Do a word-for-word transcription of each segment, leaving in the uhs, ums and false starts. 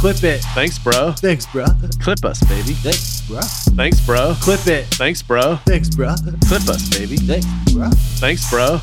Clip it. Thanks, bro. Thanks, bro. Clip us, baby. Thanks, bro. Thanks, bro. Clip it. Thanks, bro. Thanks, bro. Clip us, baby. Thanks, bro. Thanks, bro.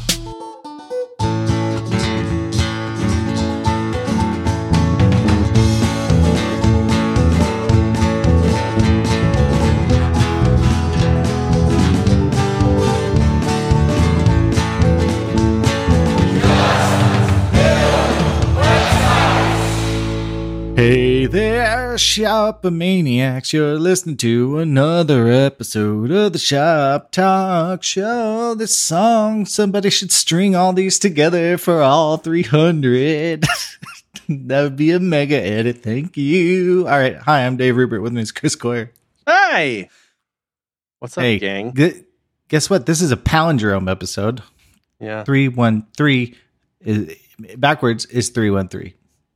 Hey there, Shopomaniacs. You're listening to another episode of the Shop Talk Show. This song, somebody should string all these together for all three hundred. That would be a mega edit. Thank you. All right. Hi, I'm Dave Rupert. With me is Chris Coyer. Hey. What's up, Hey, gang? gu- guess what? This is a palindrome episode. Yeah. three one three is backwards is three one three.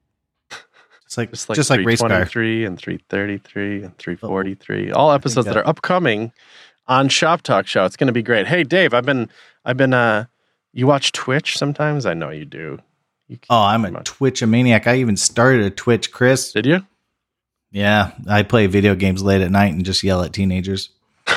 Just like Just like, just like race car. three twenty-three and three thirty-three and three forty-three. All episodes that that- are upcoming on Shop Talk Show. It's going to be great. Hey, Dave, I've been, I've been, uh, you watch Twitch sometimes? I know you do. You Oh, I'm a Twitch-a-maniac. I even started a Twitch, Chris. Did you? Yeah, I play video games late at night and just yell at teenagers.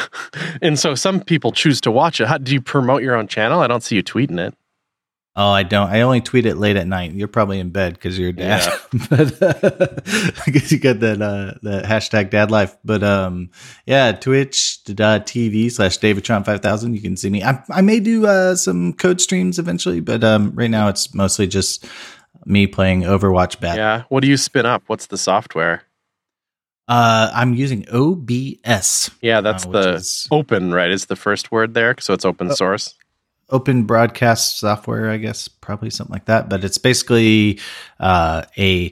And so some people choose to watch it. How do you promote your own channel? I don't see you tweeting it. Oh, I don't. I only tweet it late at night. You're probably in bed because you're a dad. But uh, I guess you got that uh, that hashtag dad life. But um, yeah, Twitch dot T V slash Davidtron five thousand. You can see me. I, I may do uh, some code streams eventually, but um, right now it's mostly just me playing Overwatch Bat. Yeah. What do you spin up? What's the software? Uh, I'm using O B S. Yeah, that's uh, which the is open, right? Is the first word there? So it's open source. Open broadcast software, I guess, probably something like that. But it's basically uh, a it,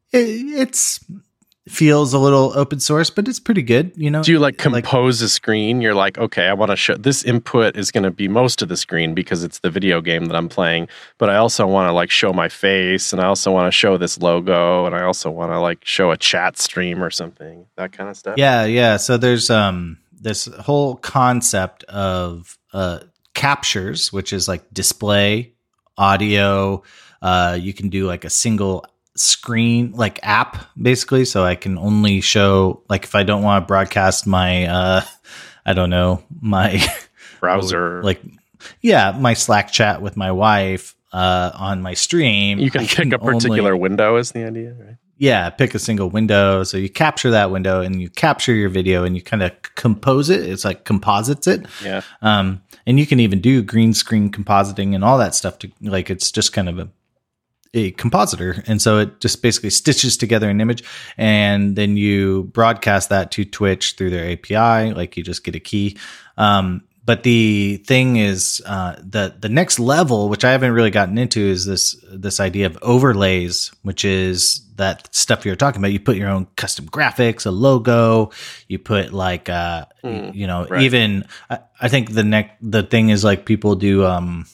it's feels a little open source, but it's pretty good. You know, Do you like compose a screen? You're like, okay, I want to show this input is going to be most of the screen because it's the video game that I'm playing. But I also want to like show my face, and I also want to show this logo, and I also want to like show a chat stream or something, that kind of stuff. Yeah, yeah. So there's um this whole concept of uh captures, which is like display audio. Uh, you can do like a single screen like app basically, so I can only show like if I don't want to broadcast my uh I don't know my Browser. like yeah my Slack chat with my wife uh on my stream. You can I pick a particular only, window is the idea, right? yeah, pick a single window. So you capture that window and you capture your video and you kind of compose it. It's like composites it. Yeah. Um, and you can even do green screen compositing and all that stuff to like, it's just kind of a, a compositor. And so it just basically stitches together an image and then you broadcast that to Twitch through their A P I. Like you just get a key. Um, But the thing is, uh, the the next level, which I haven't really gotten into, is this this idea of overlays, which is that stuff you're talking about. You put your own custom graphics, a logo. You put like, uh, Mm, you know, right. even I, I think the next the thing is like people do, um,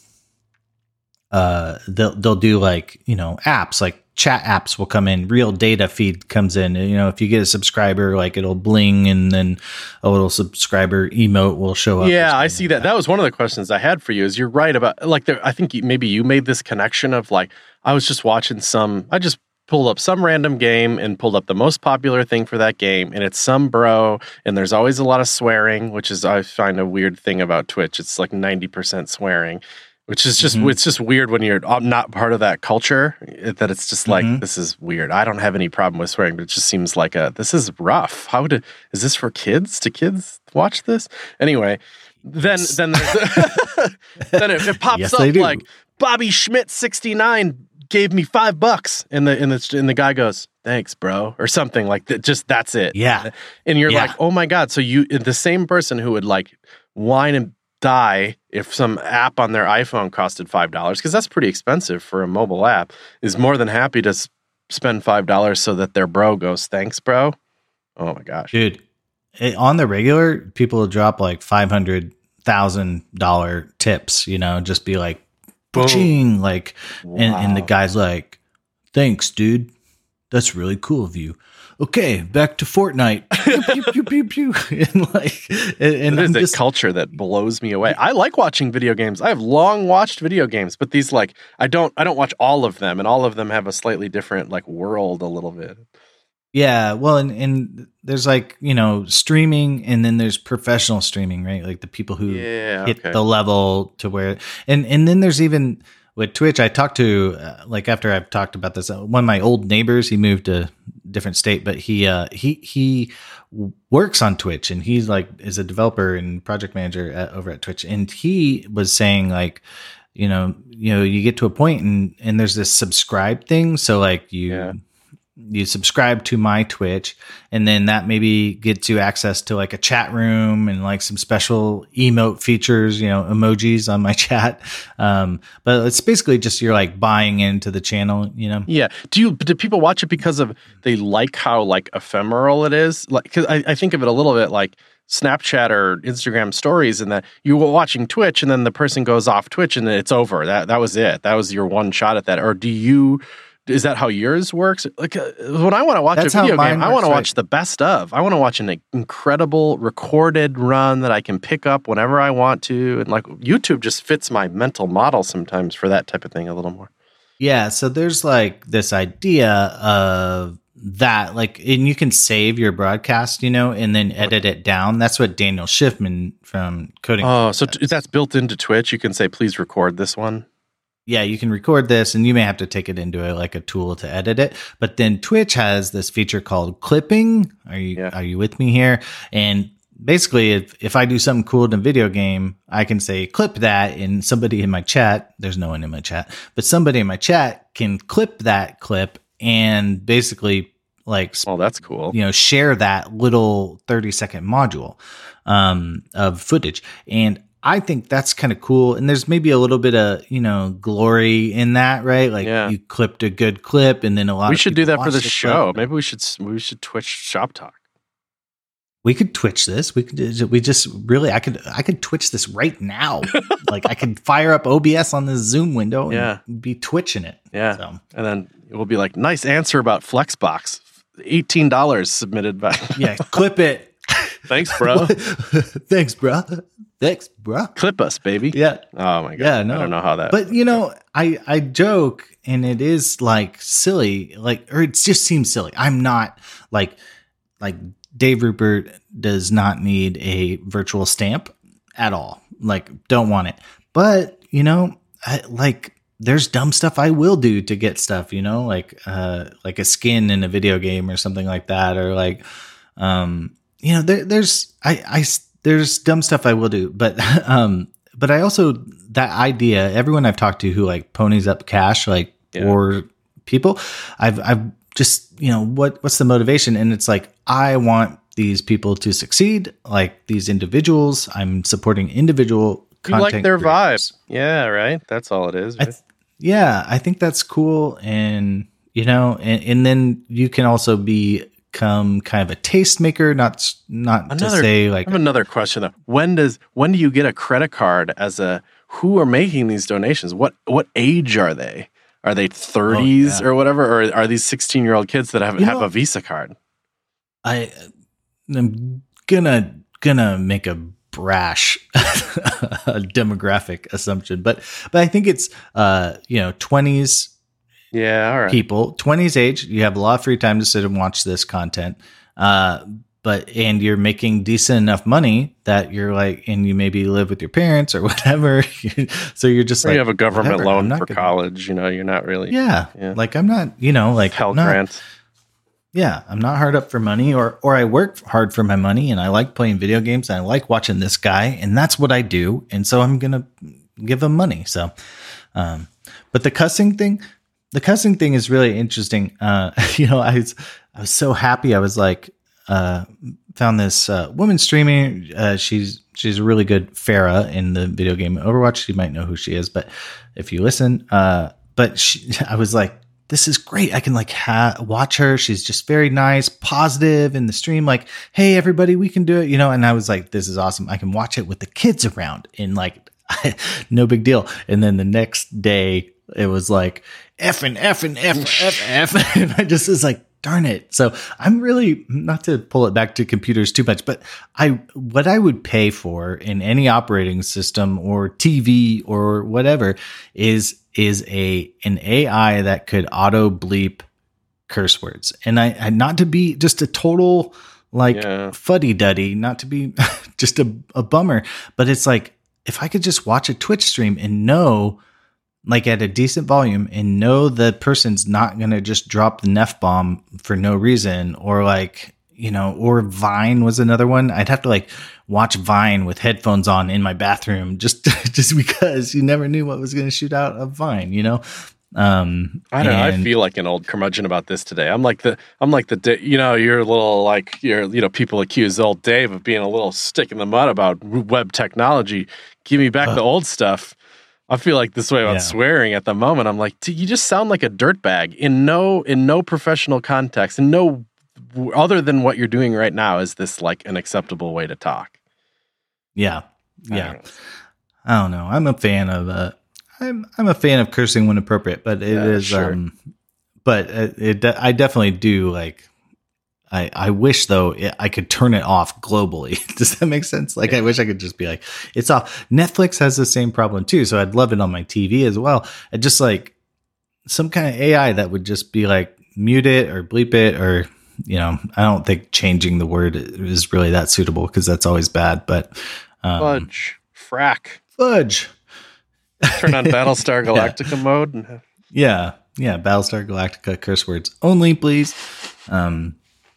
uh, they'll they'll do like you know apps like. Chat apps will come in, real data feed comes in. You know, if you get a subscriber, like it'll bling and then a little subscriber emote will show up. Yeah, I see that. That was one of the questions I had for you is you're right about like, there, I think you, maybe you made this connection of like, I was just watching some, I just pulled up some random game and pulled up the most popular thing for that game. And it's some bro. And there's always a lot of swearing, which is, I find a weird thing about Twitch. It's like ninety percent swearing. Which is just, Mhm. it's just weird when you're not part of that culture, that it's just like, Mhm. this is weird. I don't have any problem with swearing, but it just seems like a, this is rough. How did, is this for kids? Do kids watch this? Anyway, then, Yes. then, there's- then it, it pops Yes, up they do. like Bobby Schmidt sixty-nine gave me five bucks. And the, and the, and the guy goes, thanks, bro. Or something like that. Just, that's it. Yeah. And you're Yeah. like, oh my God. So you, the same person who would like whine and die if some app on their iPhone costed five dollars, because that's pretty expensive for a mobile app, is more than happy to s- spend five dollars so that their bro goes, thanks, bro. Oh my gosh. Dude, it, on the regular, people will drop like five hundred thousand dollars tips, you know, just be like, Boom. ching, like, and, and the Wow. guy's like, thanks, dude. That's really cool of you. Okay, back to Fortnite. Pew, pew, pew, pew, pew. And like, and, and It is I'm a just, culture that blows me away. I like watching video games. I have long watched video games, but these like I don't I don't watch all of them, and all of them have a slightly different like world a little bit. Yeah, well, and, and there's like, you know, streaming, and then there's professional streaming, right? Like the people who Yeah, hit okay. the level to where, and and then there's even with Twitch. I talked to uh, like after I've talked about this, uh, one of my old neighbors. He moved to a different state, but he uh, he he works on Twitch, and he's like is a developer and project manager at, over at Twitch, and he was saying like, you know, you know, you get to a point and and there's this subscribe thing, so like you. Yeah. You subscribe to my Twitch, and then that maybe gets you access to like a chat room and like some special emote features, you know, emojis on my chat. Um, but it's basically just you're like buying into the channel, you know? Yeah. Do you do people watch it because of they like how like ephemeral it is? Like, because I, I think of it a little bit like Snapchat or Instagram stories, and that you were watching Twitch, and then the person goes off Twitch, and then it's over. That that was it. That was your one shot at that. Or do you? Is that how yours works? Like uh, when I want to watch That's a video how mine game, I want to works, watch right. the best of. I want to watch an incredible recorded run that I can pick up whenever I want to. And like YouTube just fits my mental model sometimes for that type of thing a little more. Yeah. So there's like this idea of that, like, and you can save your broadcast, you know, and then edit it down. That's what Daniel Schiffman from Coding. Oh, so t- that's built into Twitch. You can say, please record this one. Yeah, you can record this, and you may have to take it into a, like a tool to edit it. But then Twitch has this feature called clipping. Are you Yeah. are you with me here? And basically, if if I do something cool in a video game, I can say clip that, and somebody in my chat, there's no one in my chat, but somebody in my chat can clip that clip and basically like Oh, that's cool. you know, share that little thirty second module um, of footage. And I think that's kind of cool. And there's maybe a little bit of, you know, glory in that, right? Like Yeah. you clipped a good clip, and then a lot We of should do people that for watch the clip. show. Maybe we should we should Twitch Shop Talk. We could Twitch this. We could, we just really, I could, I could Twitch this right now. Like I could fire up O B S on this Zoom window and Yeah. be twitching it. Yeah. So, And then it will be like, nice answer about Flexbox. eighteen dollars submitted by. yeah, clip it. Thanks, bro. Thanks, bro. Thanks, bro. Clip us, baby. Yeah. Oh my god. Yeah, no. I don't know how that. But you know, I I joke, and it is like silly, like, or it just seems silly. I'm not like like Dave Rupert does not need a virtual stamp at all. Like, don't want it. But you know, I, like there's dumb stuff I will do to get stuff. You know, like uh like a skin in a video game or something like that, or like um you know, there there's I I. There's dumb stuff I will do, but um, but I also that idea. Everyone I've talked to who like ponies up cash, like Yeah. or people, I've I've just you know what what's the motivation, and it's like I want these people to succeed, like these individuals. I'm supporting individual you content. like their creators. vibes. Yeah, right. That's all it is. I Right? th- yeah, I think that's cool, and you know, and, and then you can also be. Become kind of a tastemaker, not not Another, to say like I have another question though. When does when do you get a credit card as a who are making these donations? What what age are they? Are they thirties Oh, yeah. or whatever, or are these sixteen year old kids that have You have know- a Visa card? I am gonna gonna make a brash demographic assumption, but but I think it's uh you know twenties Yeah, all right. people, twenties age. You have a lot of free time to sit and watch this content, uh, but and you're making decent enough money that you're like, and you maybe live with your parents or whatever. So you're just Or like you have a government whatever, I'm loan not for gonna- college. You know, you're not really. Yeah, Yeah. like I'm not, you know, like Pell I'm not- Grant. Yeah, I'm not hard up for money, or or I work hard for my money, and I like playing video games, and I like watching this guy, and that's what I do, and so I'm gonna give him money. So, um, but the cussing thing, the cussing thing is really interesting. Uh, you know, I was I was so happy. I was like, uh, found this uh, woman streaming. Uh, she's she's a really good Farah in the video game Overwatch. You might know who she is, but if you listen, uh, but she, I was like. This is great. I can like ha- watch her. She's just very nice, positive in the stream. Like, hey, everybody, we can do it, you know? And I was like, this is awesome. I can watch it with the kids around and like, no big deal. And then the next day it was like F and F and F, F, F. And I just was like, darn it. So I'm really not to pull it back to computers too much, but I, what I would pay for in any operating system or T V or whatever is, is a, an A I that could auto bleep curse words. And I, I not to be just a total like Yeah. fuddy duddy, not to be just a, a bummer, but it's like, if I could just watch a Twitch stream and know, like at a decent volume, and know the person's not going to just drop the F bomb for no reason, or like, you know, or Vine was another one. I'd have to like watch Vine with headphones on in my bathroom just, just because you never knew what was going to shoot out of Vine, you know? Um, I don't know. I and- feel like an old curmudgeon about this today. I'm like the, I'm like the, da- you know, you're a little like, you're, you know, people accuse old Dave of being a little stick in the mud about web technology. Give me back Uh, the old stuff. I feel like this way about Yeah. swearing at the moment. I'm like, "Dude, you just sound like a dirtbag in no, in no professional context, and no, other than what you're doing right now, is this like an acceptable way to talk? yeah. I Yeah. don't know. I don't know. I'm a fan of uh, I'm I'm a fan of cursing when appropriate, but it Yeah, is sure. um, but it, it de- I definitely do like. I I wish though it, I could turn it off globally. Does that make sense? Like I wish I could just be like, it's off. Netflix has the same problem too, so I'd love it on my T V as well. I just like some kind of A I that would just be like mute it or bleep it, or you know, I don't think changing the word is really that suitable because that's always bad. But um, Fudge, frack, fudge. turn on Battlestar Galactica mode. And have, Yeah, yeah, Battlestar Galactica curse words only, please. Um,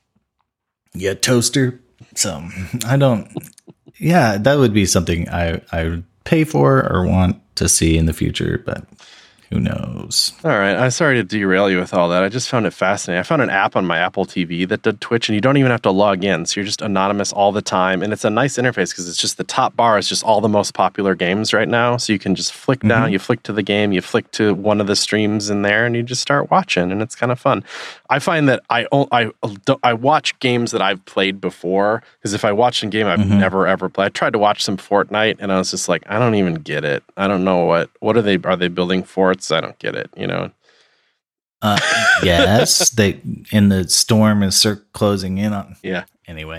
yeah, toaster. So I don't. Yeah, that would be something I I would pay for or want to see in the future, but who knows? all right, I'm sorry to derail you with all that. I just found it fascinating. I found an app on my Apple T V that did Twitch, and you don't even have to log in. So you're just anonymous all the time. And it's a nice interface because it's just the top bar is just all the most popular games right now. So you can just flick down, you flick to the game, you flick to one of the streams in there, and you just start watching, and it's kind of fun. I find that I o- I don't- I watch games that I've played before, because if I watch a game I've Mhm. never ever played, I tried to watch some Fortnite, and I was just like, I don't even get it. I don't know what what are they are they building forts? I don't get it. You know. Uh, yes, they in the storm is cir- closing in on. Yeah. Anyway,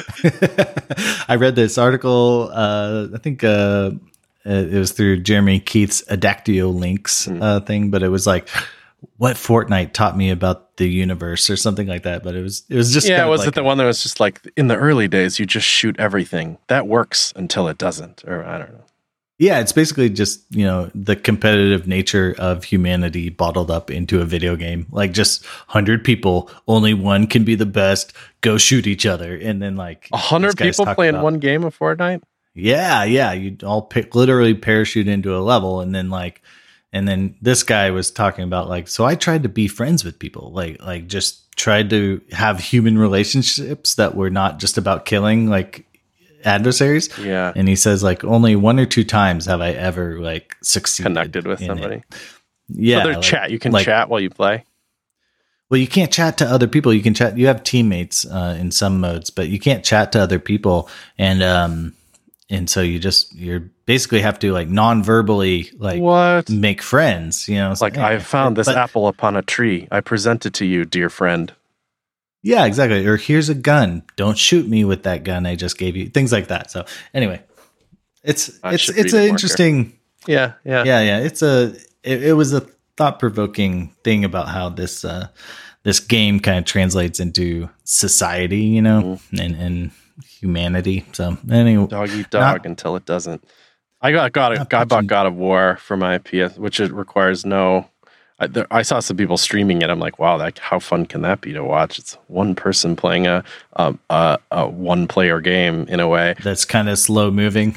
I read this article. Uh, I think uh, it was through Jeremy Keith's Adactio Links Mm. uh, thing, but it was like what Fortnite taught me about the universe or something like that. But it was it was just Yeah, kind of was like it the one that was just like in the early days you just shoot everything. That works until it doesn't, or I don't know. Yeah, it's basically just, you know, the competitive nature of humanity bottled up into a video game. Like just one hundred people, only one can be the best, go shoot each other. And then like A hundred these guys people talk playing about- one game of Fortnite? Yeah, yeah. You all pick, literally parachute into a level, and then like, and then this guy was talking about like, so I tried to be friends with people, like, like just tried to have human relationships that were not just about killing like adversaries. Yeah. And he says like only one or two times have I ever like succeeded Connected with in somebody. it. Yeah, So there's like- chat. You can like- chat while you play. Well, you can't chat to other people. You can chat. You have teammates uh, in some modes, but you can't chat to other people. And um, and so you just you're basically have to like non-verbally like What? make friends. You know, it's Like, eh, I found this but- apple upon a tree. I present it to you, dear friend. Yeah, exactly. Or here's a gun. Don't shoot me with that gun I just gave you. Things like that. So anyway, it's I it's should it's read an it more interesting. Yeah, yeah. Yeah, yeah. It's a it, it was a thought provoking thing about how this uh this game kind of translates into society, you know, Mm-hmm. and and humanity. So anyway, Dog eat dog Not- until it doesn't. I got got a, Not I bought punching- God of War for my P S, which it requires no. I, there, I saw some people streaming it. I'm like, wow, that how fun can that be to watch? It's one person playing a a, a, a one player game in a way. that's kind of slow moving.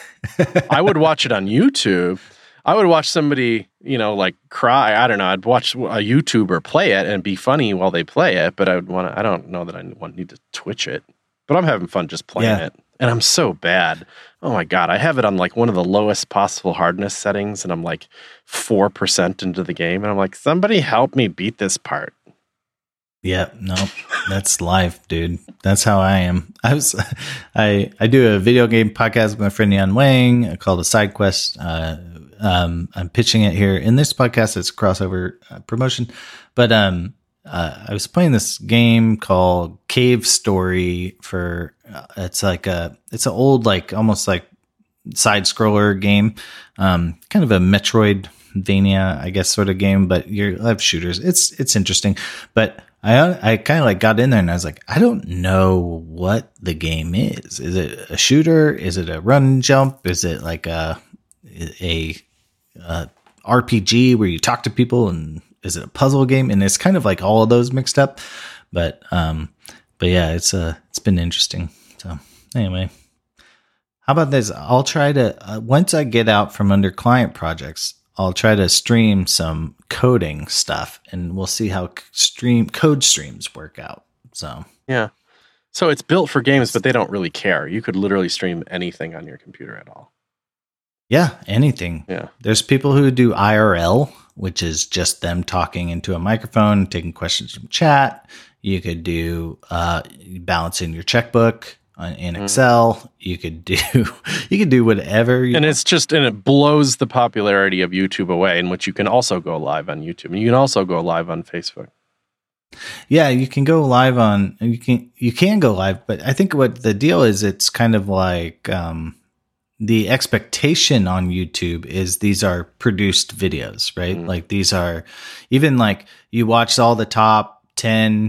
I would watch it on YouTube. I would watch somebody, you know, like cry. I don't know. I'd watch a YouTuber play it and be funny while they play it. But I would want to. I don't know that I want need to Twitch it. But I'm having fun just playing Yeah. it. And I'm so bad. Oh my God. I have it on like one of the lowest possible hardness settings. And I'm like four percent into the game. And I'm like, somebody help me beat this part. Yeah, no, that's life, dude. That's how I am. I was, I, I do a video game podcast with my friend Yan Wang called the Side Quest. Uh, um, I'm pitching it here in this podcast. It's a crossover uh, promotion, but um, uh, I was playing this game called Cave Story for. Uh, it's like a, it's an old like almost like side scroller game, um, kind of a Metroidvania, I guess, sort of game. But you have shooters. It's it's interesting, but I I kind of like got in there and I was like, I don't know what the game is. Is it a shooter? Is it a run and jump? Is it like a a, a R P G where you talk to people? And is it a puzzle game? And it's kind of like all of those mixed up. But um, but yeah, it's uh it's been interesting. So anyway, how about this? I'll try to uh, once I get out from under client projects, I'll try to stream some coding stuff, and we'll see how stream code streams work out. So yeah, so it's built for games, but they don't really care. You could literally stream anything on your computer at all. Yeah, anything. Yeah, there's people who do I R L, which is just them talking into a microphone, taking questions from chat. You could do uh, balancing your checkbook in Excel. Mm. You could do you could do whatever you and want. It's just and it blows the popularity of YouTube away, in which you can also go live on YouTube and you can also go live on Facebook. Yeah, you can go live on you can you can go live, but I think what the deal is, it's kind of like um, the expectation on YouTube is these are produced videos, right? Mm. Like these are even like you watch all the top ten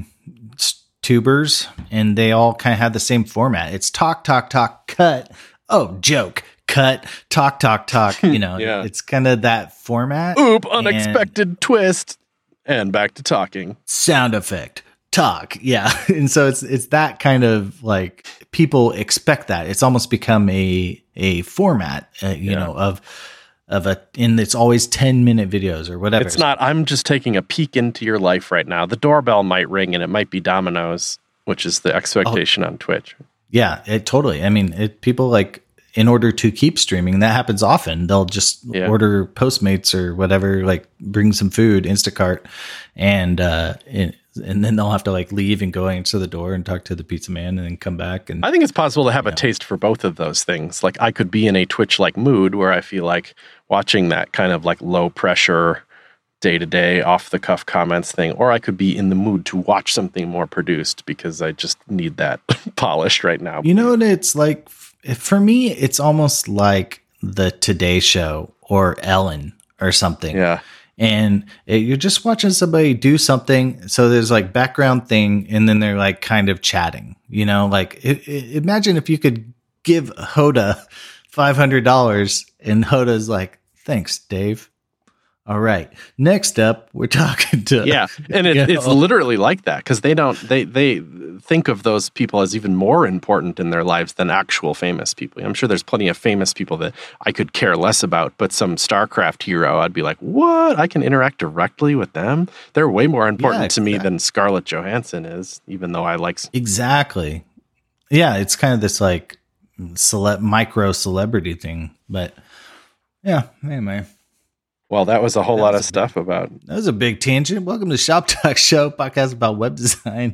tubers and they all kind of have the same format. It's talk, talk, talk, cut. Oh, joke, cut, talk, talk, talk. You know, yeah. It's kind of that format. Oop, unexpected and twist. And back to talking. Sound effect, talk. Yeah. And so it's it's that kind of like people expect that. It's almost become a a format, uh, you yeah. know, of of a, and it's always ten minute videos or whatever. It's not, I'm just taking a peek into your life right now. The doorbell might ring and it might be Domino's, which is the expectation oh, on Twitch. Yeah, it totally. I mean, it, people like, in order to keep streaming, that happens often. They'll just yeah. order Postmates or whatever, like bring some food, Instacart, and, uh, and, and then they'll have to like leave and go answer the door and talk to the pizza man and then come back. And I think it's possible to have a know. taste for both of those things. Like I could be in a Twitch like mood where I feel like watching that kind of like low pressure, day to day, off the cuff comments thing, or I could be in the mood to watch something more produced because I just need that polished right now. You know what it's like? For me, it's almost like the Today Show or Ellen or something. Yeah. And it, you're just watching somebody do something. So there's like background thing, and then they're like kind of chatting, you know, like it, it, imagine if you could give Hoda five hundred dollars and Hoda's like, thanks, Dave. All right. Next up, we're talking to yeah, and it, it's literally like that because they don't they they think of those people as even more important in their lives than actual famous people. I'm sure there's plenty of famous people that I could care less about, but some StarCraft hero, I'd be like, what? I can interact directly with them. They're way more important yeah, to me than Scarlett Johansson is, even though I like exactly. Yeah, it's kind of this like cele- micro celebrity thing, but yeah. Anyway. Well, that was a whole that lot of stuff big, about... That was a big tangent. Welcome to Shop Talk Show, podcast about web design.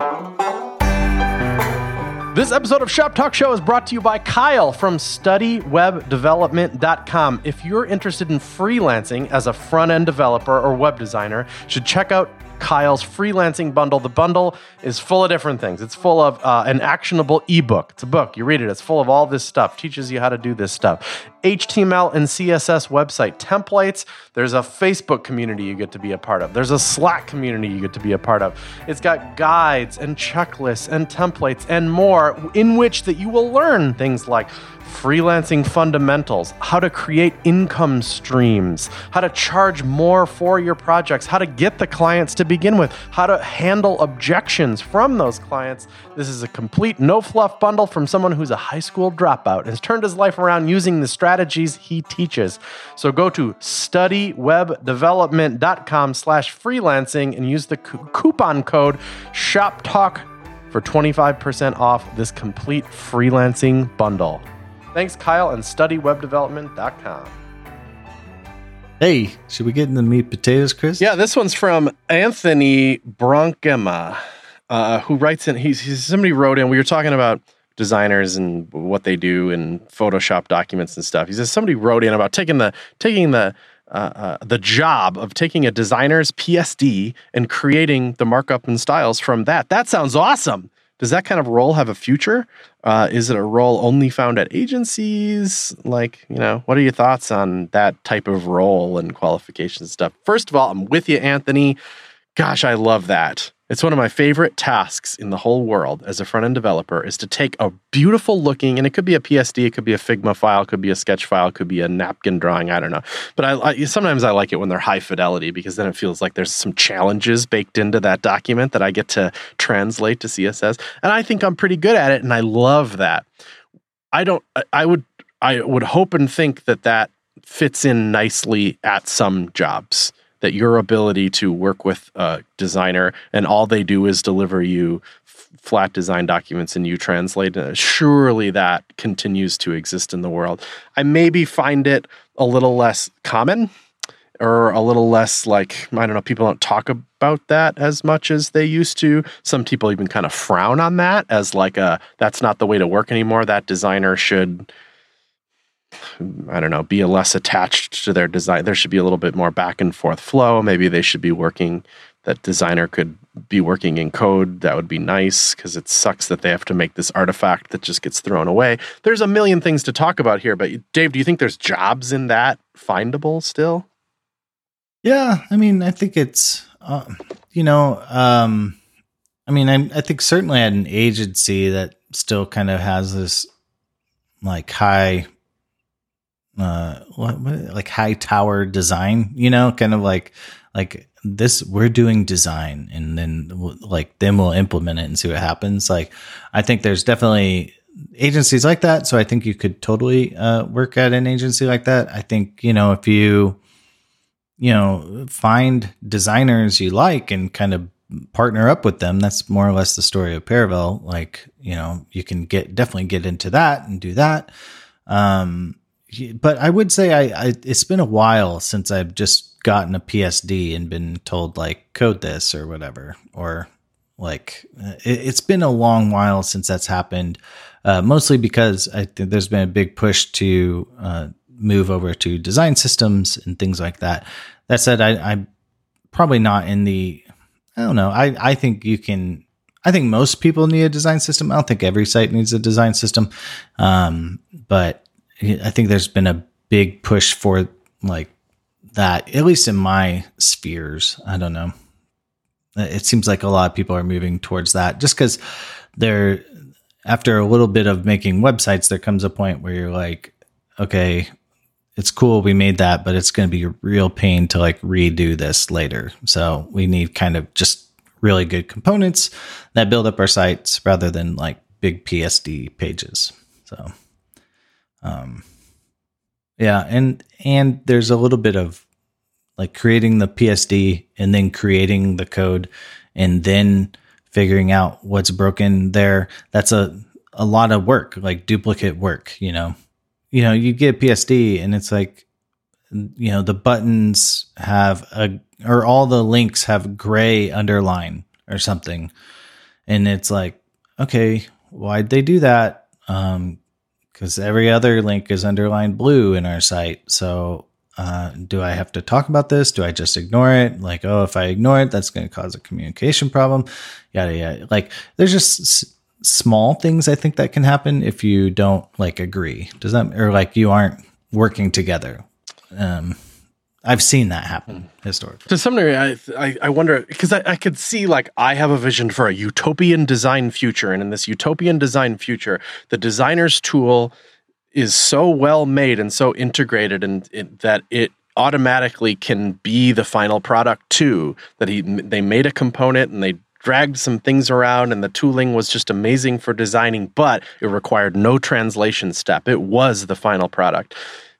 This episode of Shop Talk Show is brought to you by Kyle from study web development dot com. If you're interested in freelancing as a front-end developer or web designer, you should check out Kyle's freelancing bundle. The bundle is full of different things. It's full of uh, an actionable ebook. It's a book. You read it. It's full of all this stuff. Teaches you how to do this stuff. H T M L and C S S website templates. There's a Facebook community you get to be a part of. There's a Slack community you get to be a part of. It's got guides and checklists and templates and more in which that you will learn things like freelancing fundamentals, how to create income streams, how to charge more for your projects, how to get the clients to begin with, how to handle objections from those clients. This is a complete no-fluff bundle from someone who's a high school dropout and has turned his life around using the strategies he teaches. So go to study web development dot com slash freelancing and use the co- coupon code SHOPTALK for twenty-five percent off this complete freelancing bundle. Thanks, Kyle, and study web development dot com. Hey, should we get into the meat potatoes, Chris? Yeah, this one's from Anthony Bronkema, uh, who writes in. He's, he's somebody wrote in. We were talking about designers and what they do in Photoshop documents and stuff. He says somebody wrote in about taking the taking the uh, uh, the job of taking a designer's P S D and creating the markup and styles from that. That sounds awesome. Does that kind of role have a future? Uh, is it a role only found at agencies? Like, you know, what are your thoughts on that type of role and qualification stuff? First of all, I'm with you, Anthony. Gosh, I love that. It's one of my favorite tasks in the whole world as a front-end developer is to take a beautiful looking, and it could be a P S D, it could be a Figma file, it could be a sketch file, it could be a napkin drawing, I don't know. But I, I sometimes I like it when they're high fidelity because then it feels like there's some challenges baked into that document that I get to translate to C S S. And I think I'm pretty good at it, and I love that. I don't, I would, I would hope and think that that fits in nicely at some jobs. That your ability to work with a designer and all they do is deliver you f- flat design documents and you translate, uh, surely that continues to exist in the world. I maybe find it a little less common or a little less like, I don't know, people don't talk about that as much as they used to. Some people even kind of frown on that as like a, that's not the way to work anymore. That designer should, I don't know, be a less attached to their design. There should be a little bit more back and forth flow. Maybe they should be working, that designer could be working in code. That would be nice because it sucks that they have to make this artifact that just gets thrown away. There's a million things to talk about here, but Dave, do you think there's jobs in that findable still? Yeah, I mean, I think it's, uh, you know, um, I mean, I, I think certainly at an agency that still kind of has this like high, uh what, what like high tower design, you know, kind of like like this, we're doing design and then we'll, like then we'll implement it and see what happens. Like I think there's definitely agencies like that, so I think you could totally uh work at an agency like that. I think, you know, if you you know find designers you like and kind of partner up with them, that's more or less the story of Paravel. Like, you know, you can get definitely get into that and do that. um But I would say I, I it's been a while since I've just gotten a P S D and been told like code this or whatever, or like it, it's been a long while since that's happened. Uh, mostly because I think there's been a big push to uh, move over to design systems and things like that. That said, I, I'm probably not in the. I don't know. I I think you can. I think most people need a design system. I don't think every site needs a design system, um, but. I think there's been a big push for like that, at least in my spheres. I don't know. It seems like a lot of people are moving towards that just because they're, after a little bit of making websites, there comes a point where you're like, okay, it's cool, we made that, but it's going to be a real pain to like redo this later. So we need kind of just really good components that build up our sites rather than like big P S D pages. So. Um, yeah. And, and there's a little bit of like creating the P S D and then creating the code and then figuring out what's broken there. That's a, a lot of work, like duplicate work, you know, you know, you get P S D and it's like, you know, the buttons have a, or all the links have gray underline or something. And it's like, okay, why'd they do that? Um, because every other link is underlined blue in our site. So uh, do I have to talk about this? Do I just ignore it? Like, oh, if I ignore it, that's going to cause a communication problem. Yada, yada. Like, there's just s- small things I think that can happen if you don't like agree. Does that, or like you aren't working together. Um, I've seen that happen historically. To some degree, I I, I wonder, because I, I could see, like, I have a vision for a utopian design future. And in this utopian design future, the designer's tool is so well made and so integrated and it, that it automatically can be the final product too. That he they made a component and they dragged some things around and the tooling was just amazing for designing, but it required no translation step. It was the final product.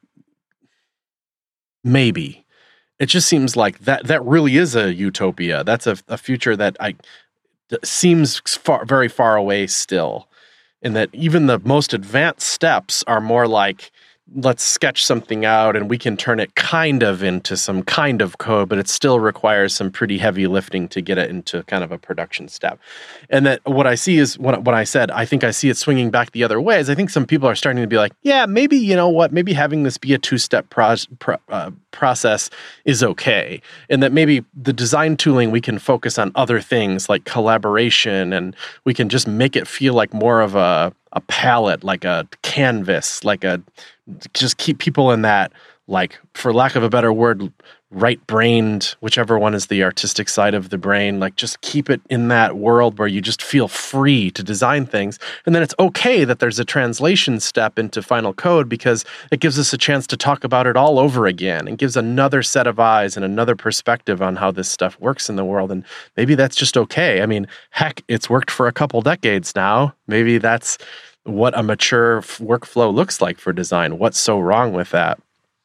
Maybe. It just seems like that that really is a utopia. That's a, a future that I that seems far, very far away still. And that even the most advanced steps are more like, let's sketch something out and we can turn it kind of into some kind of code, but it still requires some pretty heavy lifting to get it into kind of a production step. And that what I see is, what, what I said, I think I see it swinging back the other way, is I think some people are starting to be like, yeah, maybe, you know what, maybe having this be a two-step pro- pro- uh, process is okay. And that maybe the design tooling, we can focus on other things like collaboration, and we can just make it feel like more of a, a palette, like a canvas, like a, just keep people in that like, for lack of a better word, right-brained, whichever one is the artistic side of the brain, like just keep it in that world where you just feel free to design things. And then it's okay that there's a translation step into final code because it gives us a chance to talk about it all over again and gives another set of eyes and another perspective on how this stuff works in the world. And maybe that's just okay. I mean, heck, it's worked for a couple decades now. Maybe that's what a mature f- workflow looks like for design. What's so wrong with that?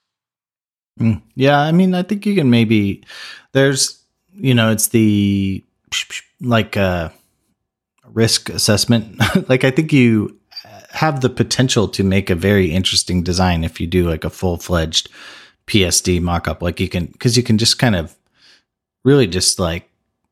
Yeah, I mean, I think you can maybe, there's, you know, it's the like uh, risk assessment. Like, I think you have the potential to make a very interesting design if you do like a full-fledged P S D mockup. Like you can, because you can just kind of really just like,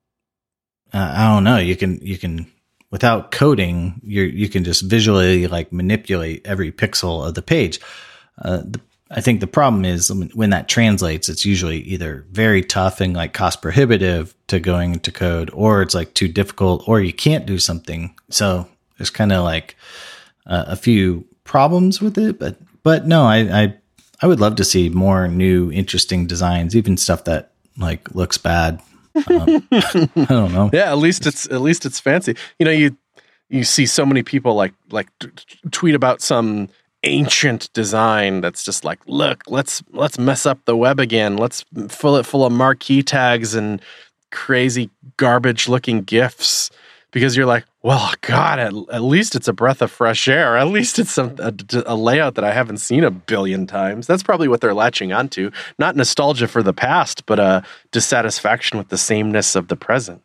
uh, I don't know, you can, you can, without coding, you you can just visually like manipulate every pixel of the page. Uh, the I think the problem is when that translates, it's usually either very tough and like cost prohibitive to going into code, or it's like too difficult, or you can't do something. So there's kind of like uh, a few problems with it, but, but no, I, I, I would love to see more new, interesting designs, even stuff that like looks bad. Um, I don't know. Yeah. At least it's, at least it's fancy. You know, you, you see so many people like, like t- t- tweet about some ancient design that's just like, look, let's let's mess up the web again. Let's fill it full of marquee tags and crazy garbage looking GIFs. Because you're like, well, God, at, at least it's a breath of fresh air. At least it's some, a, a layout that I haven't seen a billion times. That's probably what they're latching onto. Not nostalgia for the past, but a dissatisfaction with the sameness of the present.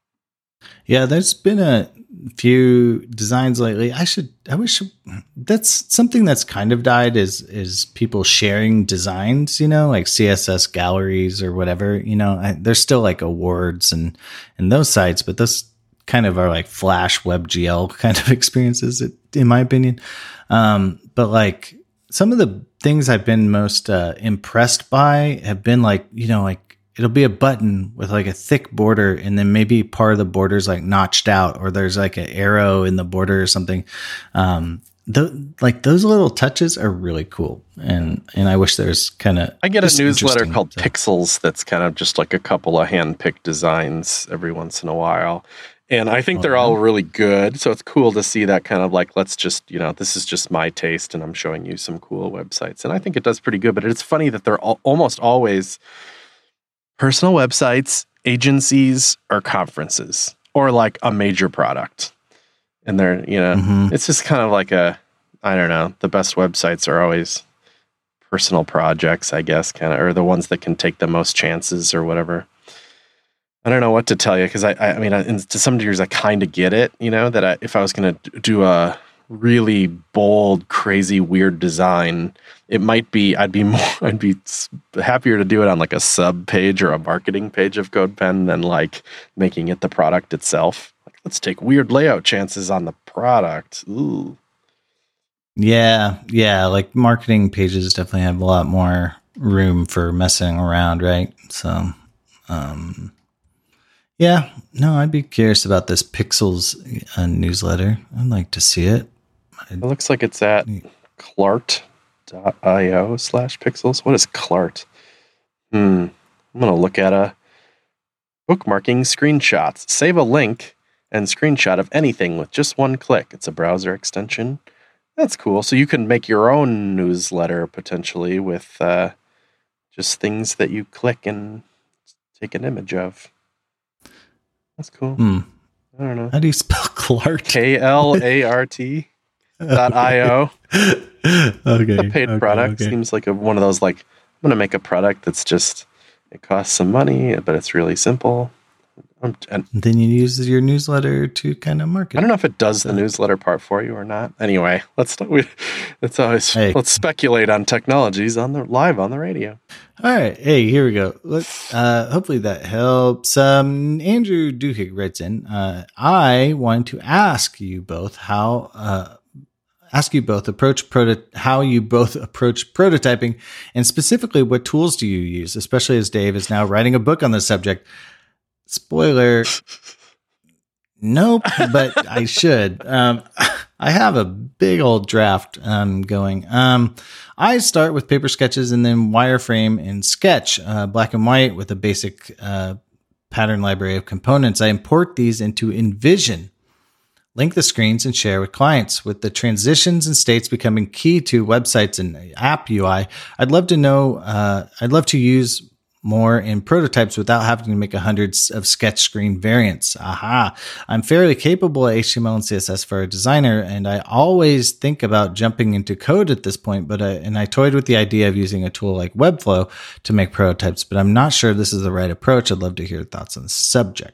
Yeah, there's been a few designs lately. I should, I wish that's something that's kind of died is, is people sharing designs, you know, like C S S galleries or whatever, you know, I, there's still like awards and, and those sites, but those kind of are like Flash WebGL kind of experiences, in my opinion. Um, but like some of the things I've been most uh, impressed by have been like, you know, like, it'll be a button with like a thick border, and then maybe part of the border is like notched out, or there's like an arrow in the border or something. Um, th- like those little touches are really cool. And, and I wish there's kind of, I get a newsletter called so. Pixels. That's kind of just like a couple of hand-picked designs every once in a while. And I think oh, they're yeah. all really good. So it's cool to see that kind of like, let's just, you know, this is just my taste and I'm showing you some cool websites. And I think it does pretty good, but it's funny that they're all, almost always personal websites, agencies, or conferences, or like a major product. And they're, you know, mm-hmm. it's just kind of like a, I don't know, the best websites are always personal projects, I guess, kind of, or the ones that can take the most chances or whatever. I don't know what to tell you, because I, I mean, I, to some degrees, I kind of get it, you know, that I, if I was going to do a really bold, crazy, weird design, it might be, I'd be more, I'd be happier to do it on like a sub page or a marketing page of CodePen than like making it the product itself. Like, let's take weird layout chances on the product. Ooh. Yeah. Yeah. Like marketing pages definitely have a lot more room for messing around. Right. So, um, yeah, no, I'd be curious about this Pixels uh, newsletter. I'd like to see it. I'd, it looks like it's at clart dot io slash pixels. What is Clart? Hmm. I'm going to look at a bookmarking screenshots. Save a link and screenshot of anything with just one click. It's a browser extension. That's cool. So you can make your own newsletter potentially with uh, just things that you click and take an image of. That's cool. Hmm. I don't know. How do you spell Clart? K L A R T dot I O. Okay. It's a paid okay, product. okay. Seems like a, one of those, like, I'm going to make a product that's just, it costs some money, but it's really simple. Um, and then you use your newsletter to kind of market. I don't know if it does so. the newsletter part for you or not. Anyway, let's we, let's always hey. let's speculate on technologies on the live on the radio. All right, hey, here we go. Let's uh, hopefully that helps. Um, Andrew Duhigg writes in. Uh, I want to ask you both how uh, ask you both approach proto- how you both approach prototyping, and specifically what tools do you use, especially as Dave is now writing a book on the subject. Spoiler, nope, but I should. Um, I have a big old draft um, going. Um, I start with paper sketches and then wireframe and sketch, uh, black and white with a basic uh, pattern library of components. I import these into InVision, link the screens, and share with clients. With the transitions and states becoming key to websites and app U I, I'd love to know, uh, I'd love to use more in prototypes without having to make a hundreds of sketch screen variants. Aha. I'm fairly capable at H T M L and C S S for a designer, and I always think about jumping into code at this point, but I, and I toyed with the idea of using a tool like Webflow to make prototypes, but I'm not sure this is the right approach. I'd love to hear your thoughts on the subject.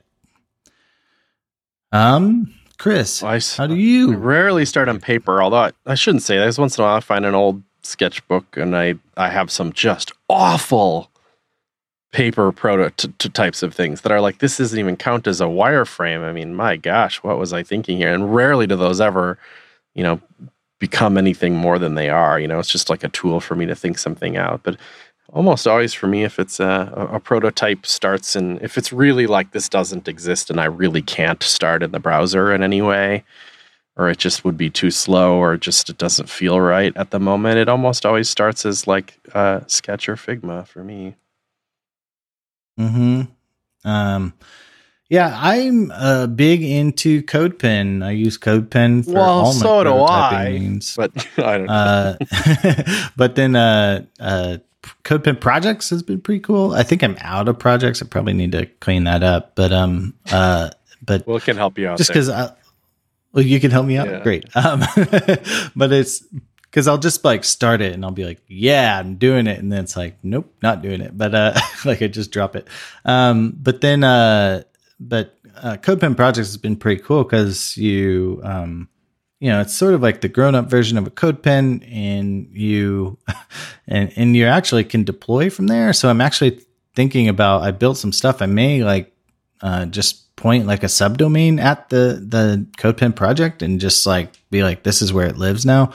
Um, Chris, I, how do you? I rarely start on paper, although I, I shouldn't say that. Because once in a while I find an old sketchbook and I, I have some just awful paper prototypes of things that are like, this doesn't even count as a wireframe. I mean, my gosh, what was I thinking here? And rarely do those ever, you know, become anything more than they are. You know, it's just like a tool for me to think something out. But almost always for me, if it's a, a prototype starts and if it's really like this doesn't exist and I really can't start in the browser in any way, or it just would be too slow or just it doesn't feel right at the moment, it almost always starts as like uh, Sketch or Figma for me. Hmm. Um, yeah, I'm uh, big into CodePen. I use CodePen for well, all my so do prototyping I, means. But I don't know. Uh, but then uh, uh, CodePen projects has been pretty cool. I think I'm out of projects. I probably need to clean that up. But um, uh, but well, it can help you out just because I, well, you can help me out. Yeah. Great. Um, but it's. Because I'll just like start it and I'll be like, yeah, I'm doing it. And then it's like, nope, not doing it. But uh, like I just drop it. Um, but then, uh, but uh, CodePen Projects has been pretty cool because you, um, you know, it's sort of like the grown up version of a CodePen, and you, and, and you actually can deploy from there. So I'm actually thinking about, I built some stuff. I may like uh, just point like a subdomain at the the CodePen project and just like be like, this is where it lives now.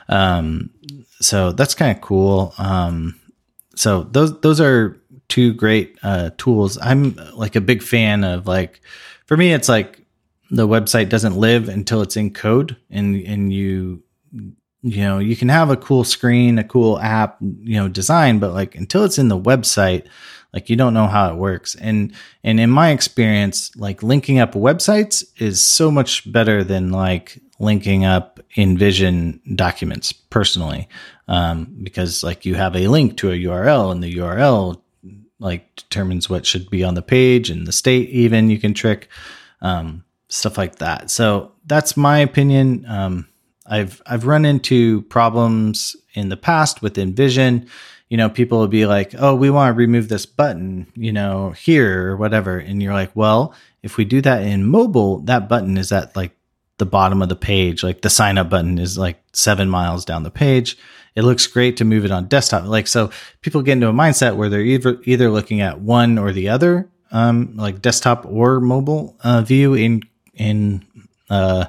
Um, so that's kind of cool. Um, so those those are two great uh, tools. I'm like a big fan of like, for me, it's like the website doesn't live until it's in code, and and you you know you can have a cool screen, a cool app, you know, design, but like until it's in the website, like you don't know how it works. And, and in my experience, like linking up websites is so much better than like linking up InVision documents personally. Um, because like you have a link to a U R L, and the U R L like determines what should be on the page, and the state even you can trick, um, stuff like that. So that's my opinion. Um, I've, I've run into problems in the past with InVision. You know, people will be like, oh, we want to remove this button, you know, here or whatever. And you're like, well, if we do that in mobile, that button is at like the bottom of the page. Like the sign up button is like seven miles down the page. It looks great to move it on desktop. Like, so people get into a mindset where they're either, either looking at one or the other, um, like desktop or mobile uh, view in, in, uh,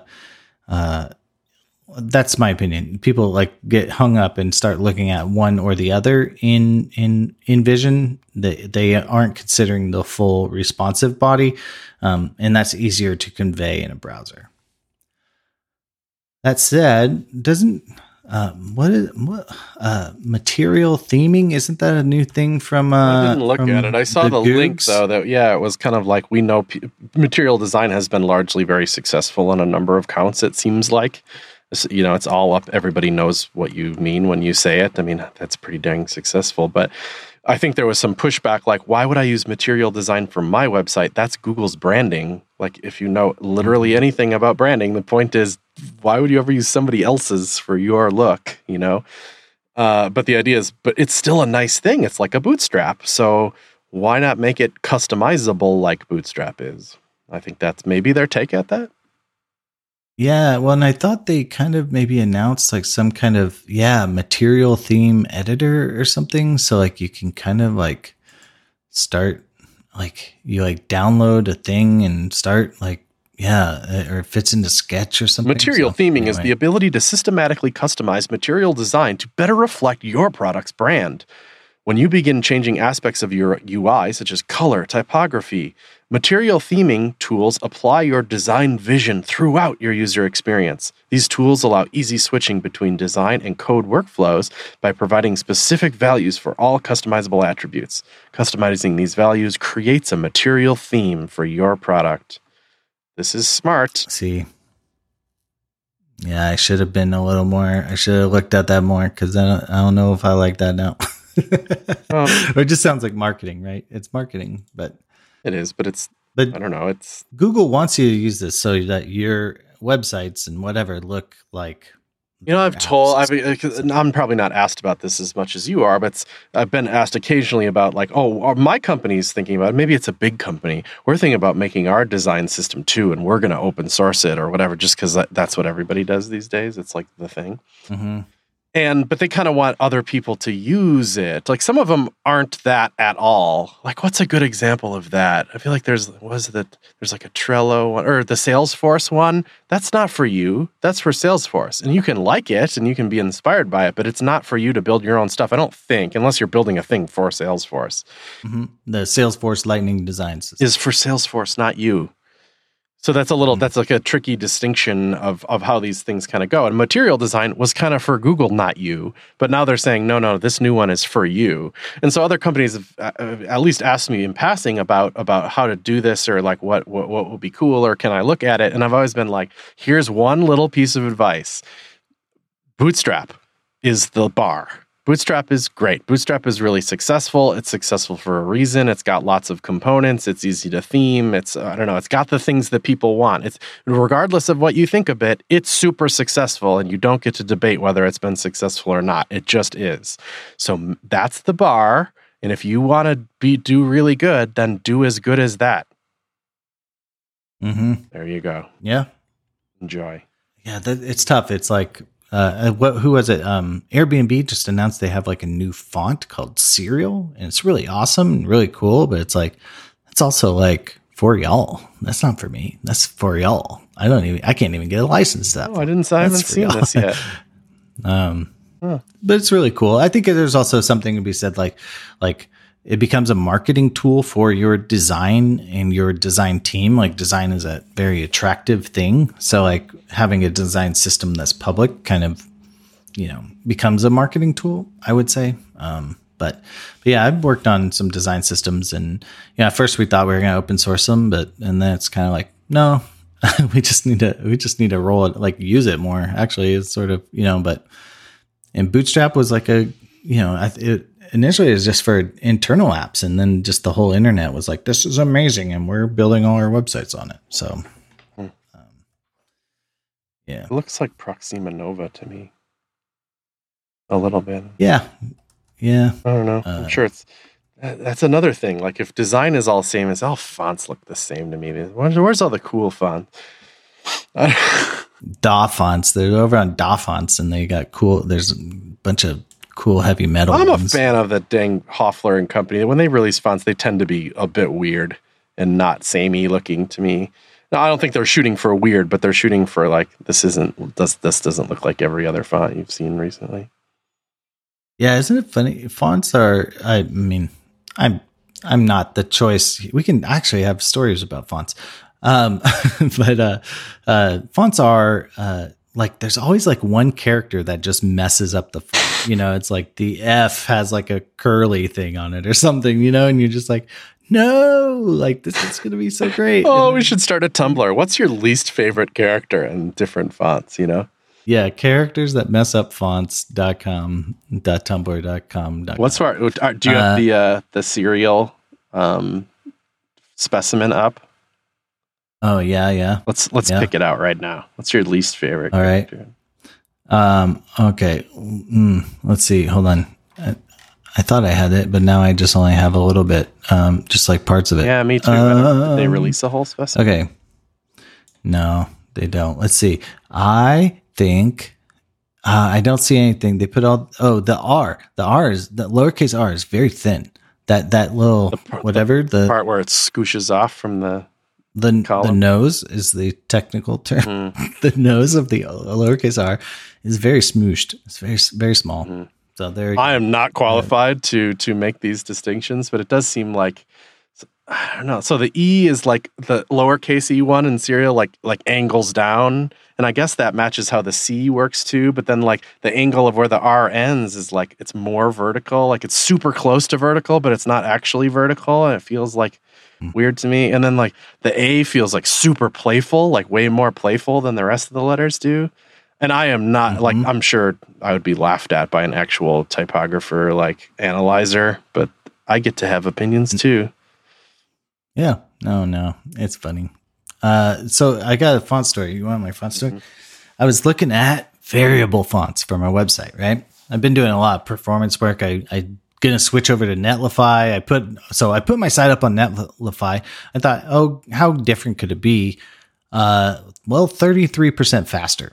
uh, that's my opinion. People like get hung up and start looking at one or the other in in InVision. They they aren't considering the full responsive body, um, and that's easier to convey in a browser. That said, doesn't uh, what is what uh, material theming? Isn't that a new thing from? Uh, I didn't look at it. I saw the, the link though. That yeah, it was kind of like, we know p- material design has been largely very successful on a number of counts. It seems like. You know, it's all up. Everybody knows what you mean when you say it. I mean, that's pretty dang successful. But I think there was some pushback, like, why would I use material design for my website? That's Google's branding. Like, if you know literally anything about branding, the point is, why would you ever use somebody else's for your look, you know? Uh, but the idea is, but it's still a nice thing. It's like a Bootstrap. So why not make it customizable like Bootstrap is? I think that's maybe their take at that. Yeah, well, and I thought they kind of maybe announced like some kind of, yeah, material theme editor or something. So like you can kind of like start, like you like download a thing and start like, yeah, or it fits into Sketch or something. Material so, theming anyway. is the ability to systematically customize material design to better reflect your product's brand. When you begin changing aspects of your U I, such as color, typography, Material theming tools apply your design vision throughout your user experience. These tools allow easy switching between design and code workflows by providing specific values for all customizable attributes. Customizing these values creates a material theme for your product. This is smart. See. Yeah, I should have been a little more. I should have looked at that more because I don't, I don't know if I like that now. um, or it just sounds like marketing, right? It's marketing, but it is. But it's. But I don't know. It's Google wants you to use this so that your websites and whatever look like. You know, I've told, I've, I'm probably not asked about this as much as you are, but I've been asked occasionally about like, oh, my company's thinking about it. Maybe it's a big company. We're thinking about making our design system too, and we're going to open source it or whatever, just because that's what everybody does these days. It's like the thing. Mm-hmm. And, but they kind of want other people to use it. Like some of them aren't that at all. Like what's a good example of that? I feel like there's, was that there's like a Trello one, or the Salesforce one. That's not for you. That's for Salesforce. And you can like it and you can be inspired by it, but it's not for you to build your own stuff. I don't think, unless you're building a thing for Salesforce. Mm-hmm. The Salesforce Lightning Design System is for Salesforce, not you. So that's a little, that's like a tricky distinction of, of how these things kind of go. And material design was kind of for Google, not you. But now they're saying, no, no, this new one is for you. And so other companies have uh, at least asked me in passing about, about how to do this or like what, what, what would be cool or can I look at it? And I've always been like, here's one little piece of advice. Bootstrap is the bar. Bootstrap is great. Bootstrap is really successful. It's successful for a reason. It's got lots of components. It's easy to theme. It's, I don't know, it's got the things that people want. It's regardless of what you think of it, it's super successful and you don't get to debate whether it's been successful or not. It just is. So that's the bar. And if you want to be do really good, then do as good as that. Mm-hmm. There you go. Yeah. Enjoy. Yeah, that, it's tough. It's like, Uh, what, who was it? Um, Airbnb just announced they have like a new font called Serial, and it's really awesome and really cool. But it's like, it's also like for y'all. That's not for me. That's for y'all. I don't even. I can't even get a license to that. Oh, font. I didn't. I haven't seen y'all. this yet. um, huh. But it's really cool. I think there's also something to be said, like, like. It becomes a marketing tool for your design and your design team. Like design is a very attractive thing. So like having a design system that's public kind of, you know, becomes a marketing tool, I would say. Um, but, but yeah, I've worked on some design systems and yeah, at first we thought we were going to open source them, but, and then it's kind of like, no, we just need to, we just need to roll it, like use it more. Actually, it's sort of, you know, but, and Bootstrap was like a, you know, I, it, initially it was just for internal apps, and then just the whole internet was like, this is amazing, and we're building all our websites on it. So, um, yeah. It looks like Proxima Nova to me. A little bit. Yeah. Yeah. I don't know. Uh, I'm sure it's, that's another thing. Like if design is all the same, as all fonts look the same to me. Where's, where's all the cool fonts? D A W fonts. They're over on D A W fonts, and they got cool, there's a bunch of cool heavy metal. I'm ones. a fan of the dang Hoffler and company. When they release fonts, they tend to be a bit weird and not samey looking to me. Now, I don't think they're shooting for weird, but they're shooting for like this isn't this this doesn't look like every other font you've seen recently. Yeah, isn't it funny? Fonts are. I mean, I'm I'm not the choice. We can actually have stories about fonts, um, but uh, uh, fonts are. Uh, Like there's always like one character that just messes up the font. You know, it's like the F has like a curly thing on it or something, you know, and you're just like, no, like this is going to be so great. Oh, and we should start a Tumblr. What's your least favorite character in different fonts, you know? Yeah, characters that mess up fonts dot com, dot tumblr dot com. What's our, do you have uh, the, uh, the serial um, specimen up? Oh yeah, yeah. Let's let's yeah. pick it out right now. What's your least favorite? All right. Character? Um. Okay. Mm, let's see. Hold on. I, I thought I had it, but now I just only have a little bit. Um. Just like parts of it. Yeah, me too. Um, Did they release a whole specimen? Okay. No, they don't. Let's see. I think uh, I don't see anything. They put all. Oh, the R. The R is the lowercase r is very thin. That that little the part, whatever the, the part where it scooshes off from the. The, column. the nose is the technical term. Mm. The nose of the lowercase r is very smooshed. It's very very small. Mm. So there. I am not qualified uh, to to make these distinctions, but it does seem like I don't know. So the E is like the lowercase e one in Serial, like like angles down, and I guess that matches how the C works too. But then like the angle of where the R ends is like it's more vertical, like it's super close to vertical, but it's not actually vertical, and it feels like mm. weird to me. And then like the A feels like super playful, like way more playful than the rest of the letters do. And I am not mm-hmm. like I'm sure I would be laughed at by an actual typographer like analyzer, but I get to have opinions too. Yeah, no, no, it's funny. Uh, so I got a font story. You want my font story? Mm-hmm. I was looking at variable fonts for my website, right? I've been doing a lot of performance work. I, I'm going to switch over to Netlify. I put, so I put my site up on Netlify. I thought, oh, how different could it be? Uh, well, thirty-three percent faster.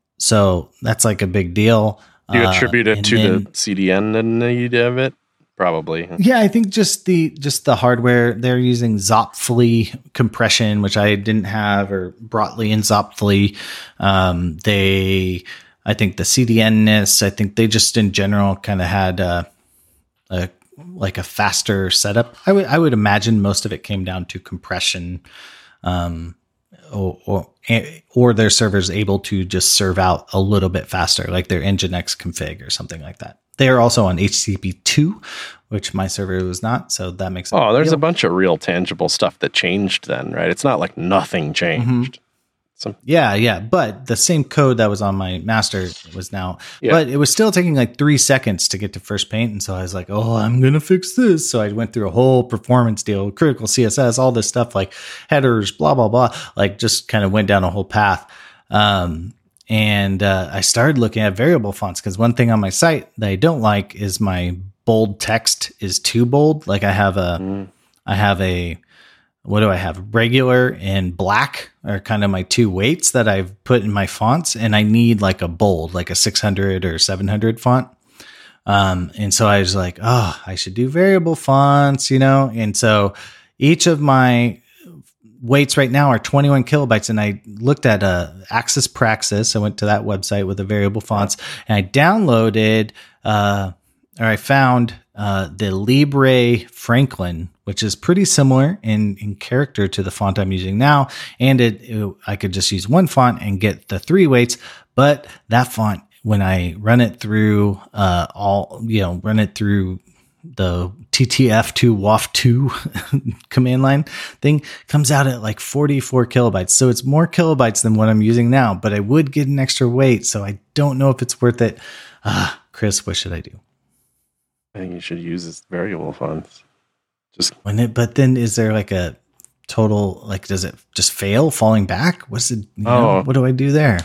So that's like a big deal. Do you attribute it uh, to then, the C D N and the of it? Probably. Yeah, I think just the just the hardware. They're using Zopfli compression, which I didn't have, or Brotli and Zopfli. Um, they, I think the C D N-ness, I think they just in general kind of had a, a like a faster setup. I would I would imagine most of it came down to compression, um, or or, or their servers able to just serve out a little bit faster, like their Nginx config or something like that. They are also on H T T P two, which my server was not, so that makes oh, there's deal. a bunch of real tangible stuff that changed then, right? It's not like nothing changed. Mm-hmm. So, yeah, yeah, but the same code that was on my master was now, yeah. but it was still taking like three seconds to get to first paint, and so I was like, oh, I'm gonna fix this. So I went through a whole performance deal, critical C S S, all this stuff like headers, blah blah blah, like just kind of went down a whole path. Um, And uh, I started looking at variable fonts because one thing on my site that I don't like is my bold text is too bold. Like I have a, mm. I have a, what do I have? Regular and black are kind of my two weights that I've put in my fonts, and I need like a bold, like a six hundred or seven hundred font. Um, and so I was like, oh, I should do variable fonts, you know? And so each of my weights right now are twenty-one kilobytes, and I looked at uh, Axis Praxis. I went to that website with the variable fonts, and I downloaded, uh, or I found uh, the Libre Franklin, which is pretty similar in, in character to the font I'm using now. And it, it, I could just use one font and get the three weights, but that font, when I run it through uh, all, you know, run it through the T T F two W A F two command line thing, comes out at like forty-four kilobytes. So it's more kilobytes than what I'm using now, but I would get an extra weight. So I don't know if it's worth it. Ah, Chris, what should I do? I think you should use this variable fonts. Just when it, but then is there like a total, like, does it just fail falling back? What's it? You know, oh, what do I do there?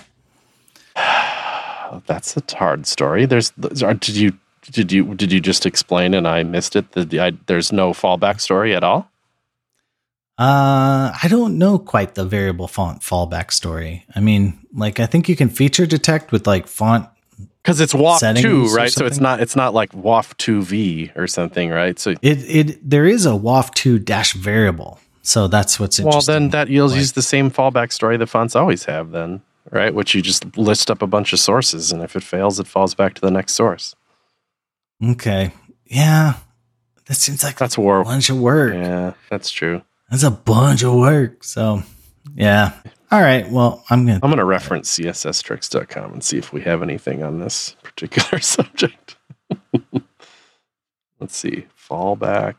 That's a hard story. There's, did you, Did you did you just explain and I missed it? The, the I, there's no fallback story at all? Uh, I don't know quite the variable font fallback story. I mean, like I think you can feature detect with like font because it's W A F two, right? So it's not it's not like W A F two V or something, right? So it it there is a W A F two dash variable. So that's what's interesting. Well, then that you'll like, use the same fallback story the fonts always have, then, right? Which you just list up a bunch of sources, and if it fails, it falls back to the next source. Okay. Yeah. That seems like that's a war- bunch of work. Yeah, that's true. That's a bunch of work. So, yeah. All right. Well, I'm going to... I'm going to reference C S S tricks dot com and see if we have anything on this particular subject. Let's see. Fallback.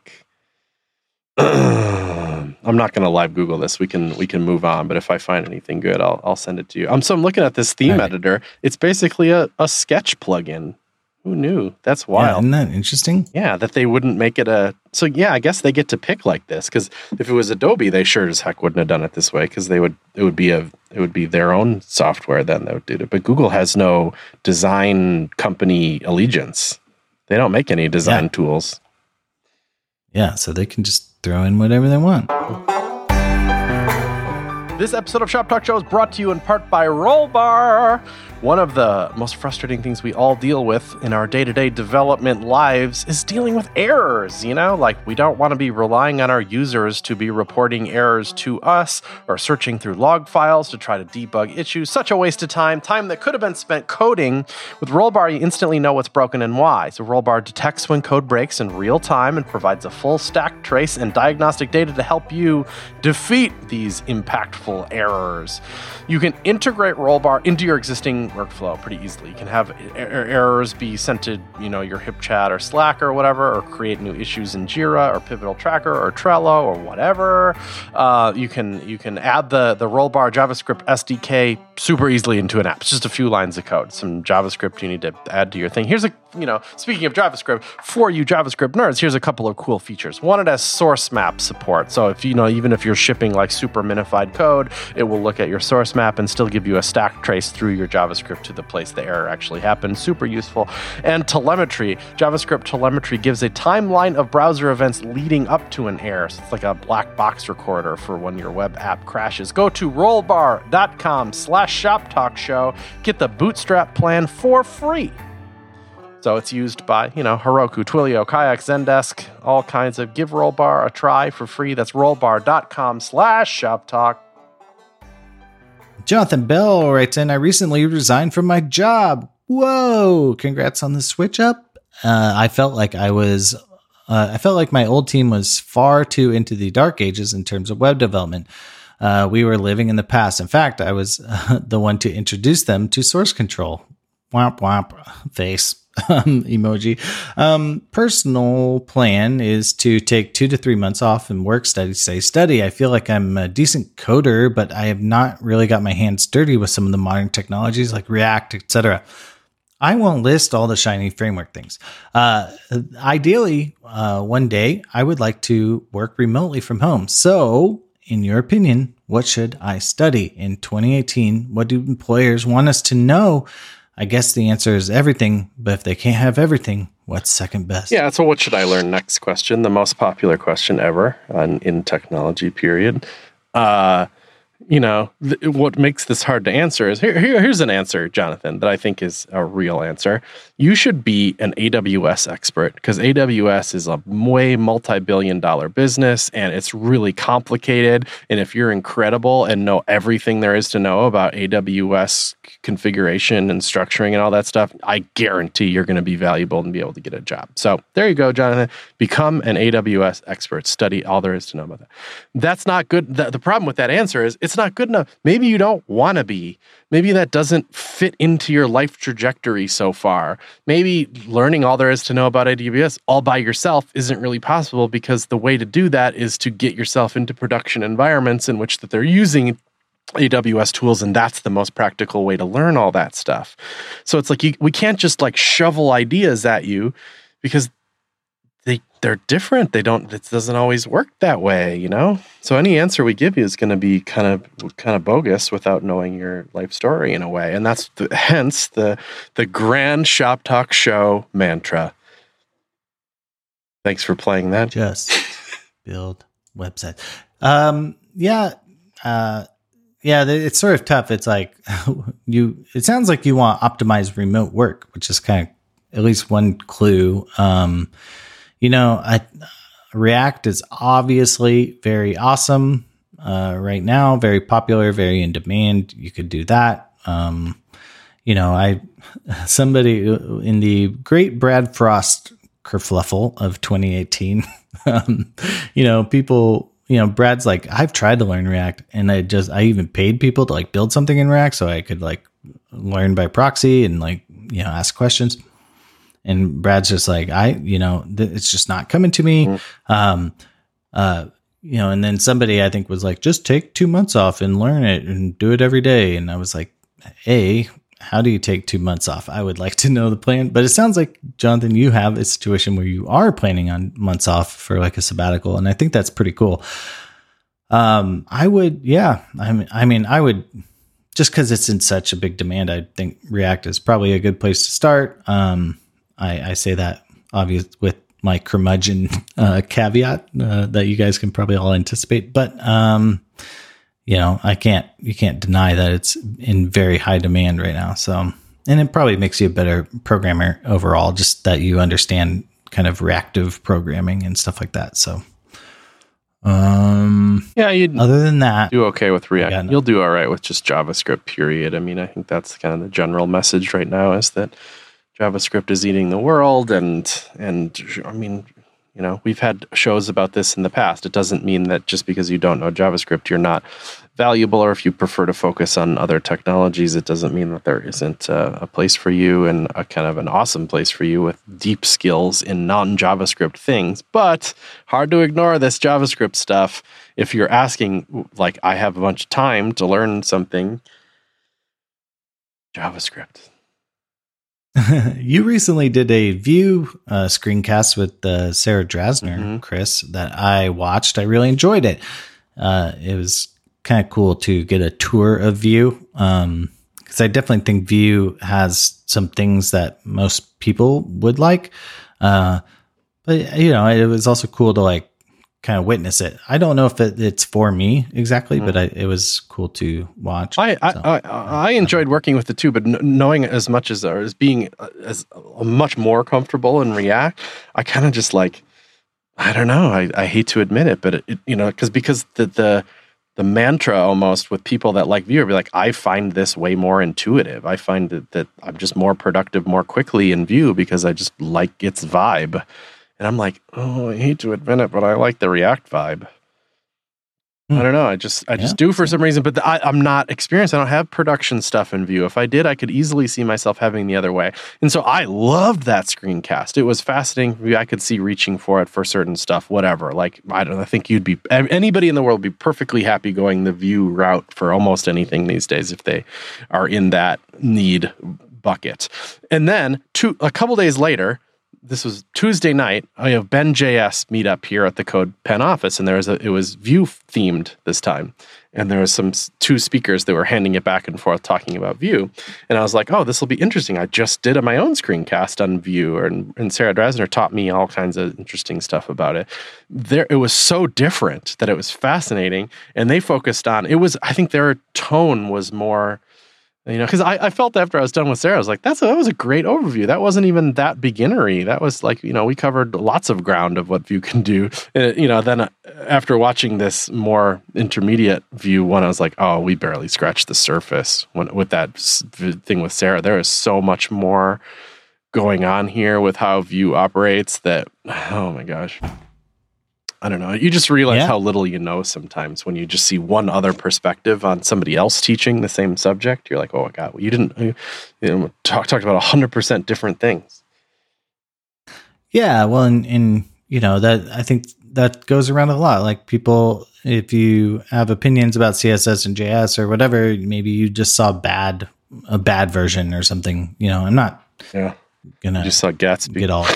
I'm not going to live Google this. We can we can move on. But if I find anything good, I'll I'll send it to you. I'm so I'm looking at this theme right. editor. It's basically a, a sketch plugin. Who knew? That's wild. Yeah, isn't that interesting? Yeah, that they wouldn't make it a... So, yeah, I guess they get to pick like this, because if it was Adobe, they sure as heck wouldn't have done it this way, because they would it would be a it would be their own software then that would do it. But Google has no design company allegiance. They don't make any design yeah. tools. Yeah, so they can just throw in whatever they want. This episode of Shop Talk Show is brought to you in part by Rollbar. One of the most frustrating things we all deal with in our day-to-day development lives is dealing with errors, you know? Like, we don't want to be relying on our users to be reporting errors to us or searching through log files to try to debug issues. Such a waste of time, time that could have been spent coding. With Rollbar, you instantly know what's broken and why. So Rollbar detects when code breaks in real time and provides a full stack trace and diagnostic data to help you defeat these impactful errors. You can integrate Rollbar into your existing workflow pretty easily. You can have er- errors be sent to, you know, your HipChat or Slack or whatever, or create new issues in Jira or Pivotal Tracker or Trello or whatever. Uh, you can you can add the the Rollbar JavaScript S D K super easily into an app. It's just a few lines of code, some JavaScript you need to add to your thing. Here's a you know, speaking of JavaScript, for you JavaScript nerds, here's a couple of cool features. One, it has source map support. So if you know, even if you're shipping like super minified code, it will look at your source map and still give you a stack trace through your JavaScript to the place the error actually happened. Super useful. And telemetry. JavaScript telemetry gives a timeline of browser events leading up to an error. So it's like a black box recorder for when your web app crashes. Go to rollbar.com slash shop talk show. Get the Bootstrap plan for free. So it's used by, you know, Heroku, Twilio, Kayak, Zendesk, all kinds of. Give Rollbar a try for free. That's rollbar.com slash shop talk. Jonathan Bell writes in, I recently resigned from my job. Whoa, congrats on the switch up. Uh, I felt like I was, uh, I felt like my old team was far too into the dark ages in terms of web development. Uh, we were living in the past. In fact, I was uh, the one to introduce them to source control. Womp womp face. Um, emoji. Um, personal plan is to take two to three months off and work, study, study, study. I feel like I'm a decent coder, but I have not really got my hands dirty with some of the modern technologies like React, et cetera. I won't list all the shiny framework things. Uh, ideally, uh, one day I would like to work remotely from home. So, in your opinion, what should I study in twenty eighteen? What do employers want us to know? I guess the answer is everything, but if they can't have everything, what's second best? Yeah, so what should I learn next question? The most popular question ever on, in technology, period. Uh, you know, th- what makes this hard to answer is, here, here, here's an answer, Jonathan, that I think is a real answer. You should be an A W S expert, because A W S is a way multi-billion dollar business, and it's really complicated. And if you're incredible and know everything there is to know about A W S configuration and structuring and all that stuff, I guarantee you're going to be valuable and be able to get a job. So there you go, Jonathan. Become an A W S expert. Study all there is to know about that. That's not good. The, the problem with that answer is it's not good enough. Maybe you don't want to be. Maybe that doesn't fit into your life trajectory so far. Maybe learning all there is to know about A W S all by yourself isn't really possible, because the way to do that is to get yourself into production environments in which that they're using A W S tools, and that's the most practical way to learn all that stuff. So it's like you, we can't just like shovel ideas at you, because they they're different. They don't. It doesn't always work that way, you know. So any answer we give you is going to be kind of kind of bogus without knowing your life story in a way, and that's the, hence the the grand Shop Talk Show mantra. Thanks for playing that. Just build website. Um, yeah. Uh, Yeah, it's sort of tough. It's like you, it sounds like you want optimized remote work, which is kind of at least one clue. Um, you know, I, React is obviously very awesome uh, right now, very popular, very in demand. You could do that. Um, you know, I, somebody in the great Brad Frost kerfluffle of twenty eighteen, um, you know, people, you know, Brad's like, I've tried to learn React, and I just, I even paid people to like build something in React so I could like learn by proxy and like, you know, ask questions. And Brad's just like, I, you know, th- it's just not coming to me. Mm-hmm. Um, uh, you know, and then somebody I think was like, just take two months off and learn it and do it every day. And I was like, A, how do you take two months off? I would like to know the plan, but it sounds like, Jonathan, you have a situation where you are planning on months off for like a sabbatical. And I think that's pretty cool. Um, I would, yeah, I mean, I mean, I would, just cause it's in such a big demand, I think React is probably a good place to start. Um, I, I say that obvious with my curmudgeon uh, caveat uh, that you guys can probably all anticipate, but um, you know, I can't, you can't deny that it's in very high demand right now. So, and it probably makes you a better programmer overall, just that you understand kind of reactive programming and stuff like that. So, um, yeah, you other than that, do okay with React. Yeah, no. You'll do all right with just JavaScript, period. I mean, I think that's kind of the general message right now is that JavaScript is eating the world. And, and I mean, you know, we've had shows about this in the past. It doesn't mean that just because you don't know JavaScript, you're not valuable, or if you prefer to focus on other technologies, it doesn't mean that there isn't a, a place for you and a kind of an awesome place for you with deep skills in non-JavaScript things. But hard to ignore this JavaScript stuff. If you're asking, like, I have a bunch of time to learn something, JavaScript. You recently did a Vue uh, screencast with uh, Sarah Drasner, Mm-hmm. Chris, that I watched. I really enjoyed it. Uh, it was kind of cool to get a tour of Vue, um, because I definitely think Vue has some things that most people would like. Uh, but, you know, it was also cool to like kind of witness it. I don't know if it, it's for me exactly, mm-hmm. but I, it was cool to watch. I I, so, I, I enjoyed working with the two, but n- knowing as much as as being uh, as uh, much more comfortable in React, I kind of just like, I don't know. I, I hate to admit it, but it, it, you know, because because the the the mantra almost with people that like Vue, be like, I find this way more intuitive. I find that that I'm just more productive more quickly in Vue because I just like its vibe. And I'm like, oh, I hate to admit it, but I like the React vibe. Hmm. I don't know. I just, I just yeah. do for some reason. But the, I, I'm not experienced. I don't have production stuff in Vue. If I did, I could easily see myself having the other way. And so I loved that screencast. It was fascinating. I could see reaching for it for certain stuff, whatever. Like, I don't know. I think you'd be, anybody in the world would be perfectly happy going the Vue route for almost anything these days if they are in that need bucket. And then two, a couple days later, this was Tuesday night. I have Ben J S meet up here at the Code Pen office, and there was a, it was Vue themed this time, and there was some two speakers that were handing it back and forth talking about Vue, and I was like, oh, this will be interesting. I just did my own screencast on Vue, and, and Sarah Drasner taught me all kinds of interesting stuff about it. There, it was so different that it was fascinating, and they focused on it was. I think their tone was more. You know, because I, I felt after I was done with Sarah, I was like, "That's a, that was a great overview. That wasn't even that beginnery. That was like, you know, we covered lots of ground of what Vue can do." And, you know, then uh, after watching this more intermediate Vue one, I was like, "Oh, we barely scratched the surface." When with that thing with Sarah, there is so much more going on here with how Vue operates. That oh my gosh. I don't know. You just realize yeah. how little you know sometimes when you just see one other perspective on somebody else teaching the same subject. You're like, oh, my God, well, you didn't you know, talk, talked about one hundred percent different things. Yeah, well, and, and, you know, that I think that goes around a lot. Like people, if you have opinions about C S S and J S or whatever, maybe you just saw bad a bad version or something. You know, I'm not yeah. gonna you just saw Gatsby. Get all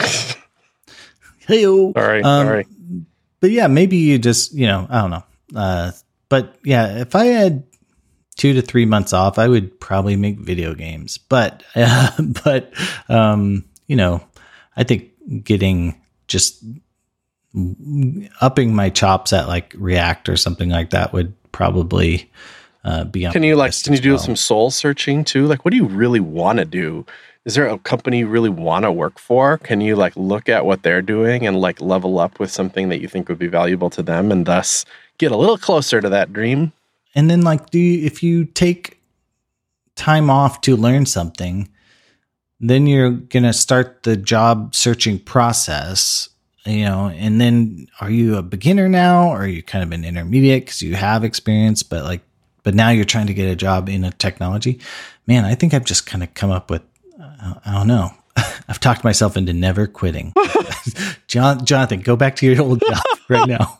hey-o. Sorry, um, sorry. But yeah, maybe you just, you know, I don't know. Uh, but yeah, if I had two to three months off, I would probably make video games. But, uh, but um, you know, I think getting just upping my chops at like React or something like that would probably uh, be on. Can you like? Can you do well. some soul searching too? Like, what do you really want to do? Is there a company you really want to work for? Can you like look at what they're doing and like level up with something that you think would be valuable to them and thus get a little closer to that dream? And then like, do you, if you take time off to learn something, then you're going to start the job searching process, you know, and then are you a beginner now? Or are you kind of an intermediate because you have experience, but like, but now you're trying to get a job in a technology? Man, I think I've just kind of come up with, I don't know. I've talked myself into never quitting. John, Jonathan, go back to your old job right now.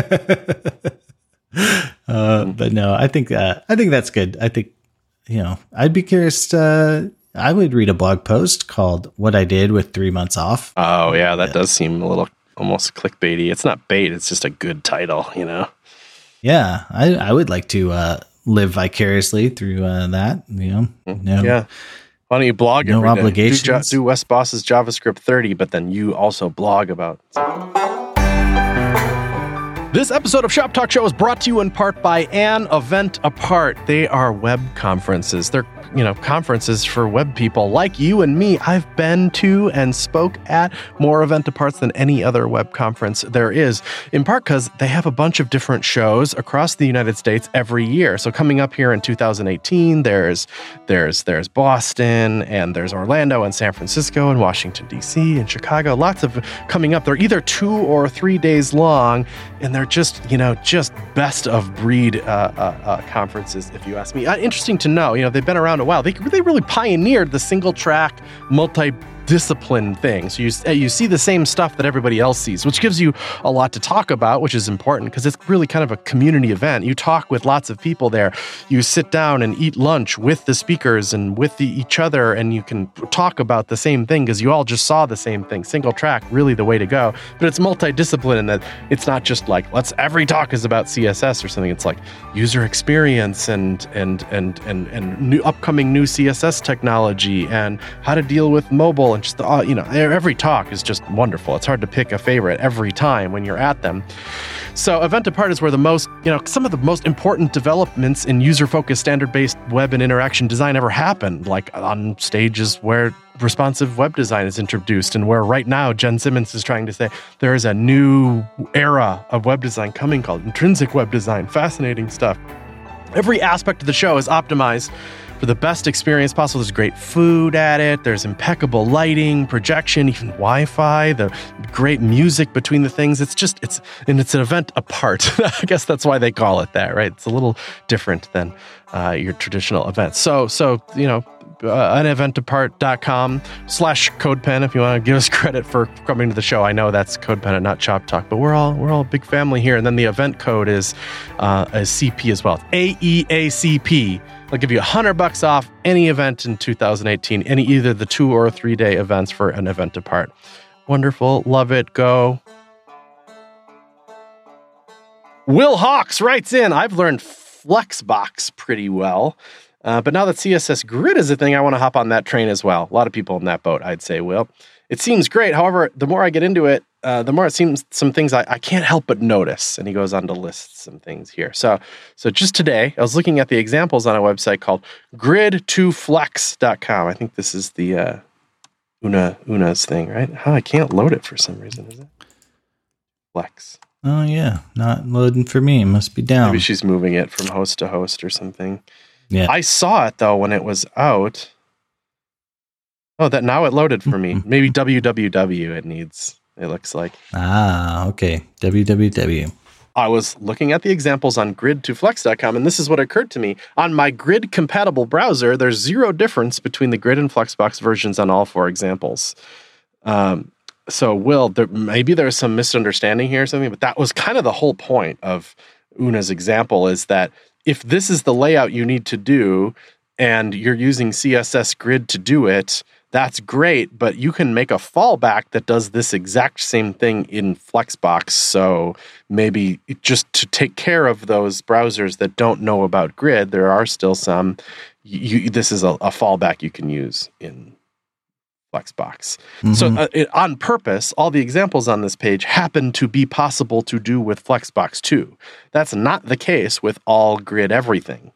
uh, but no, I think uh, I think that's good. I think, you know, I'd be curious. To, uh, I would read a blog post called "What I Did with Three Months Off." Oh yeah, that yeah. does seem a little almost clickbaity. It's not bait; it's just a good title, you know. Yeah, I, I would like to uh, live vicariously through uh, that. You know, no. Yeah. Why don't you blog no every obligations. day? Do, do Wes Boss's JavaScript thirty, but then you also blog about. This episode of Shop Talk Show is brought to you in part by An Event Apart. They are web conferences. They're, you know, conferences for web people like you and me. I've been to and spoke at more Event Aparts than any other web conference there is, in part because they have a bunch of different shows across the United States every year. So coming up here in two thousand eighteen, there's there's there's Boston, and there's Orlando and San Francisco and Washington, D C and Chicago. Lots of coming up. They're either two or three days long, and they're just, you know, just best of breed uh, uh, uh, conferences, if you ask me. Uh, interesting to know, you know, they've been around a while. They, they really pioneered the single track, multi discipline thing. So you you see the same stuff that everybody else sees, which gives you a lot to talk about, which is important because it's really kind of a community event. You talk with lots of people there. You sit down and eat lunch with the speakers and with the, each other, and you can talk about the same thing because you all just saw the same thing. Single track, really the way to go. But it's multidiscipline in that it's not just like, let's every talk is about C S S or something. It's like user experience and and and and and new upcoming new C S S technology and how to deal with mobile. And just, uh, you know, every talk is just wonderful. It's hard to pick a favorite every time when you're at them. So Event Apart is where the most, you know, some of the most important developments in user-focused, standard-based web and interaction design ever happened, like on stages where responsive web design is introduced and where right now Jen Simmons is trying to say there is a new era of web design coming called intrinsic web design. Fascinating stuff. Every aspect of the show is optimized for the best experience possible. There's great food at it. There's impeccable lighting, projection, even Wi-Fi, the great music between the things. It's just, it's, and it's an event apart. I guess that's why they call it that, right? It's a little different than uh, your traditional events. So, so, you know, uh, an event apart dot com slash CodePen if you want to give us credit for coming to the show. I know that's CodePen and not Shop Talk, but we're all we're all a big family here. And then the event code is uh, a C P as well. It's A E A C P. I'll give you a hundred bucks off any event in two thousand eighteen, any either the two or three day events for an event apart. Wonderful, love it. Go. Will Hawks writes in, I've learned Flexbox pretty well. Uh, but now that C S S Grid is a thing, I want to hop on that train as well. A lot of people in that boat, I'd say, Will. It seems great. However, the more I get into it, uh, the more it seems some things I, I can't help but notice. And he goes on to list some things here. So so just today, I was looking at the examples on a website called grid to flex dot com. I think this is the uh, Una Una's thing, right? How I can't load it for some reason, is it? Flex. Oh, yeah. Not loading for me. It must be down. Maybe she's moving it from host to host or something. Yeah. I saw it though when it was out. Oh, that now it loaded for me. Maybe W W W it needs, it looks like. Ah, okay. W W W. I was looking at the examples on grid to flex dot com, and this is what occurred to me. On my Grid compatible browser, there's zero difference between the Grid and Flexbox versions on all four examples. Um, so, Will, there, maybe there's some misunderstanding here or something, but that was kind of the whole point of Una's example, is that if this is the layout you need to do and you're using C S S Grid to do it, that's great, but you can make a fallback that does this exact same thing in Flexbox. So maybe just to take care of those browsers that don't know about Grid, there are still some, you, this is a, a fallback you can use in Flexbox. Mm-hmm. So uh, it, on purpose, all the examples on this page happen to be possible to do with Flexbox too. That's not the case with all Grid everything.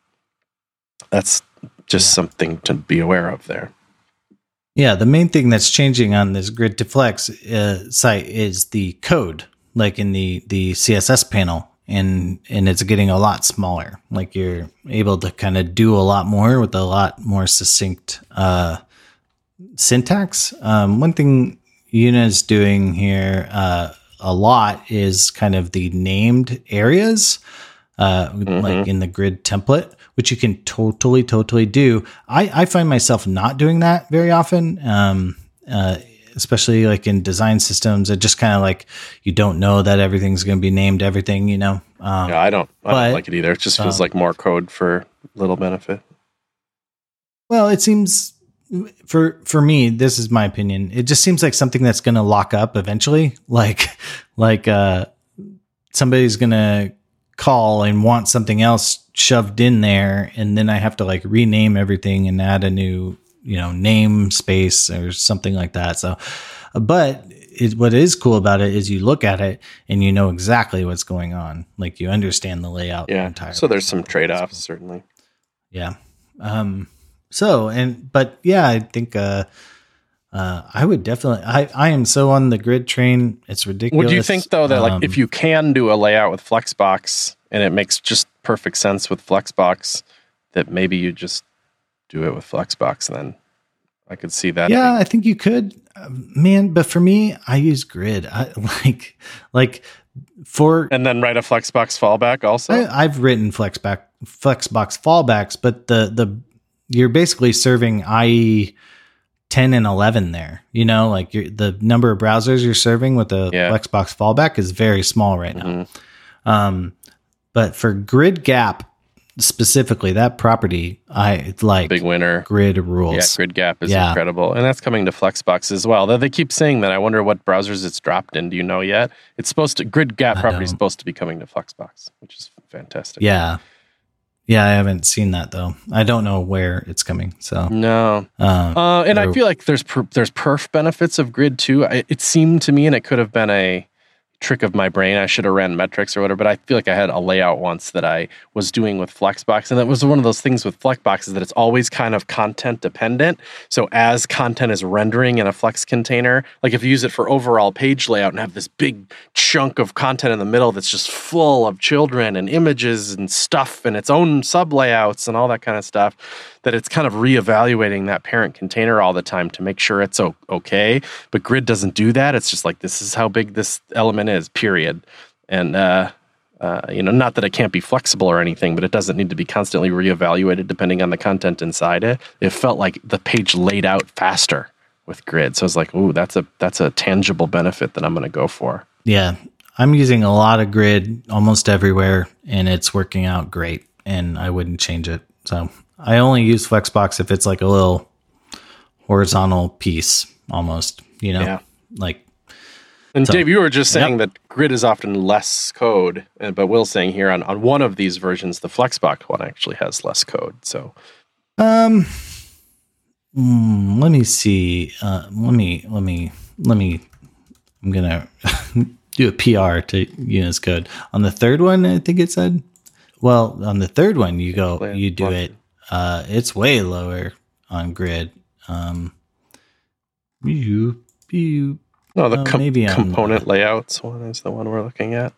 That's just yeah. something to be aware of there. Yeah, the main thing that's changing on this Grid to Flex uh, site is the code, like in the, the C S S panel, and and it's getting a lot smaller. Like you're able to kind of do a lot more with a lot more succinct uh syntax. Um, one thing Una's doing here uh, a lot is kind of the named areas, uh, mm-hmm. like in the Grid template, which you can totally, totally do. I, I find myself not doing that very often, um, uh, especially like in design systems. It just kind of like you don't know that everything's going to be named everything, you know? Um, yeah, I don't, I but, don't like it either. It just feels um, like more code for little benefit. Well, it seems... For for me, this is my opinion. It just seems like something that's going to lock up eventually. Like like uh, somebody's going to call and want something else shoved in there, and then I have to like rename everything and add a new, you know, namespace or something like that. So, but it, what is cool about it is you look at it and you know exactly what's going on. Like you understand the layout. Yeah. entirely. So there's some trade-offs, certainly. Yeah. Um, so, and, but yeah, I think, uh, uh, I would definitely, I, I am so on the grid train. It's ridiculous. Would you think though that like Um, if you can do a layout with Flexbox and it makes just perfect sense with Flexbox, that maybe you just do it with Flexbox, and then I could see that. Yeah, being- I think you could, uh, man. But for me, I use grid. I like, like for, and then write a Flexbox fallback also. I, I've written Flexback, Flexbox fallbacks, but the, the, you're basically serving I E ten and eleven there, you know, like you're, the number of browsers you're serving with the Yeah. Flexbox fallback is very small right now. Mhm. Um, but for grid gap specifically, that property, I like Big winner. grid rules. Yeah, Grid Gap is Yeah. incredible. And that's coming to Flexbox as well. Though they keep saying that. I wonder what browsers it's dropped in. Do you know yet? It's supposed to, Grid Gap I property is don't. supposed to be coming to Flexbox, which is fantastic. Yeah. Yeah, I haven't seen that though. I don't know where it's coming. So, No. um, Uh, and I or- feel like there's per, there's perf benefits of Grid too. I, it seemed to me, and it could have been a trick of my brain. I should have ran metrics or whatever, but I feel like I had a layout once that I was doing with Flexbox. And that was one of those things with Flexbox is that it's always kind of content dependent. So as content is rendering in a Flex container, like if you use it for overall page layout and have this big chunk of content in the middle that's just full of children and images and stuff and its own sub layouts and all that kind of stuff, that it's kind of reevaluating that parent container all the time to make sure it's o- okay. But Grid doesn't do that. It's just like, this is how big this element is, period. And, uh, uh, you know, not that it can't be flexible or anything, but it doesn't need to be constantly reevaluated depending on the content inside it. It felt like the page laid out faster with Grid. So I was like, ooh, that's a, that's a tangible benefit that I'm going to go for. yeah, I'm using a lot of grid almost everywhere and it's working out great and I wouldn't change it. So I only use Flexbox if it's like a little horizontal piece almost, you know, Yeah. like, And So- Dave, you were just saying Yep. that Grid is often less code, uh, but Will's saying here on, on one of these versions, the Flexbox one actually has less code. So um, mm, let me see. Uh, let me, let me, let me, I'm going to do a P R to Unis code on the third one. I think it said, well, on the third one, you go, Play- you do plug it. Uh, it's way lower on Grid. Um, you, you, no, the Uh, com- maybe I'm, component uh, layouts one is the one we're looking at.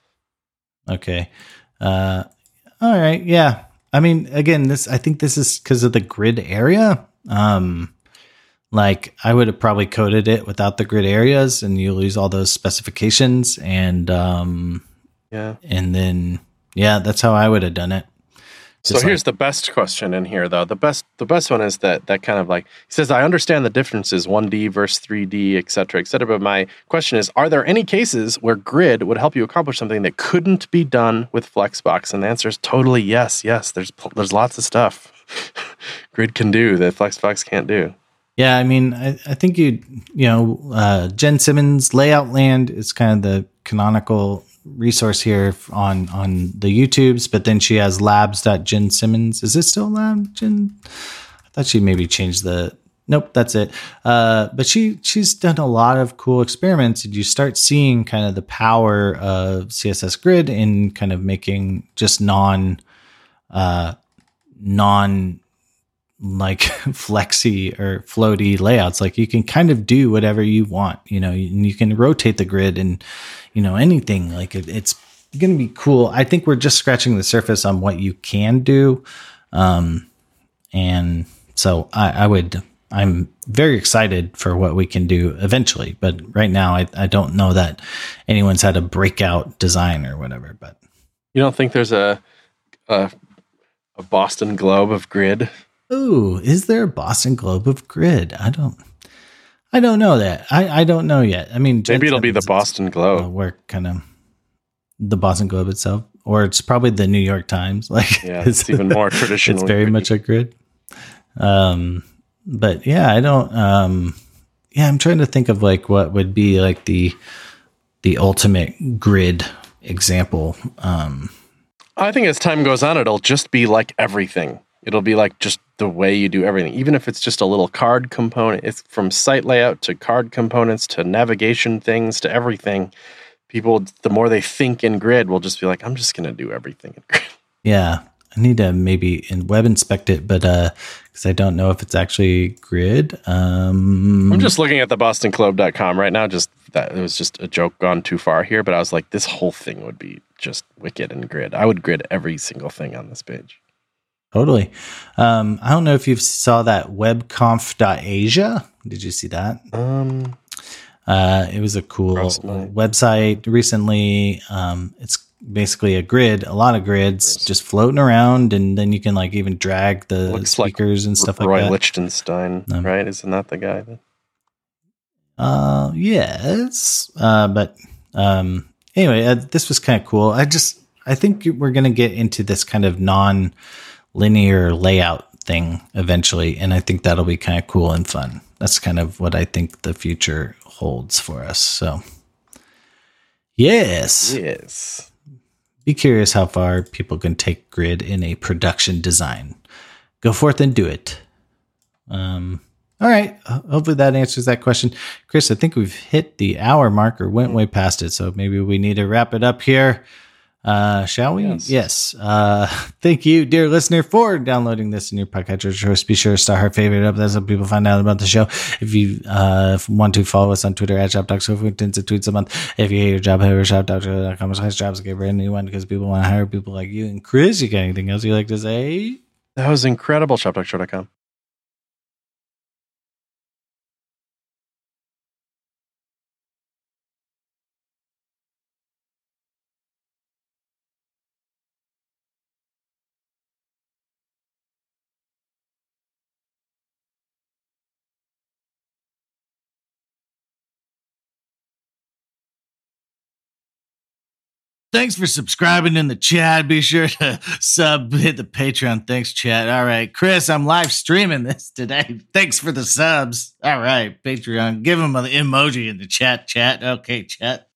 okay. Uh, all right. Yeah. I mean, again, this, I think this is because of the grid area. Um, like I would have probably coded it without the grid areas and you lose all those specifications. And, um, Yeah. and then, yeah, that's how I would have done it. So Just here's like- the best question in here, though. The best, the best one is that that kind of like he says, I understand the differences, one D versus three D, et cetera, et cetera. But my question is, are there any cases where Grid would help you accomplish something that couldn't be done with Flexbox? And the answer is totally yes, yes. There's pl- there's lots of stuff Grid can do that Flexbox can't do. Yeah, I mean, I, I think you, you know, uh, Jen Simmons Layout Land is kind of the canonical resource here on on the YouTubes, but then she has labs.jen simmons. Is it still lab Jen? I thought she maybe changed the. Nope, that's it. Uh, but she she's done a lot of cool experiments, and you start seeing kind of the power of C S S Grid in kind of making just non, uh, non. like flexy or floaty layouts. Like you can kind of do whatever you want, you know, and you can rotate the grid and, you know, anything. Like it, it's going to be cool. I think we're just scratching the surface on what you can do. Um, and so I, I would, I'm very excited for what we can do eventually, but right now I, I don't know that anyone's had a breakout design or whatever, but You don't think there's a a, a Boston Globe of Grid? ooh, is there a Boston Globe of Grid? I don't, I don't know that. I, I don't know yet. I mean, Maybe it'll be the Jensen's, Boston uh, Globe. work kind of the Boston Globe itself, or it's probably the New York Times. Like, Yeah, it's even more traditional. it's very much a grid. Um, but yeah, I don't. Um, yeah, I'm trying to think of like what would be like the the ultimate grid example. Um, I think as time goes on, it'll just be like everything. It'll be like just the way you do everything. Even if it's just a little card component, it's from site layout to card components to navigation things to everything. People, the more they think in Grid, will just be like, I'm just going to do everything in Grid. Yeah. I need to maybe in web inspect it, but uh, because I don't know if it's actually Grid. Um, I'm just looking at the boston globe dot com right now. Just that it was just a joke gone too far here, but I was like, this whole thing would be just wicked in Grid. I would grid every single thing on this page. Totally. Um, I don't know if you saw that webconf dot asia. Did you see that? Um, uh, it was a cool website recently. Um, it's basically a grid, a lot of grids just floating around, and then you can like even drag the Looks speakers like and stuff Roy like that. Roy Lichtenstein, um, right? Isn't that the guy? That... Uh, yes. Uh, but um, anyway, uh, this was kind of cool. I just, I think we're going to get into this kind of non-linear layout thing eventually, and I think that'll be kind of cool and fun. That's kind of what I think the future holds for us. So, yes. Yes. Be curious how far people can take Grid in a production design. Go forth and do it. Um, all right. Hopefully that answers that question. Chris, I think we've hit the hour mark or went way past it. So maybe we need to wrap it up here. Uh, shall we? Yes. yes. Uh, thank you, dear listener, for downloading this in your podcatcher choice. Be sure to star our favorite up. That's how people find out about the show. If you uh, want to follow us on Twitter at ShopDoc, we tens of tweets a month. If you hate your job, head over to shop doc dot com slash jobs. Get a brand new one because people want to hire people like you. And Chris, you got anything else you'd like to say? That was incredible. shop doc show dot com. Thanks for subscribing in the chat. Be sure to sub, hit the Patreon. Thanks, chat. All right, Chris, I'm live streaming this today. Thanks for the subs. All right, Patreon. Give them an emoji in the chat, chat. Okay, chat.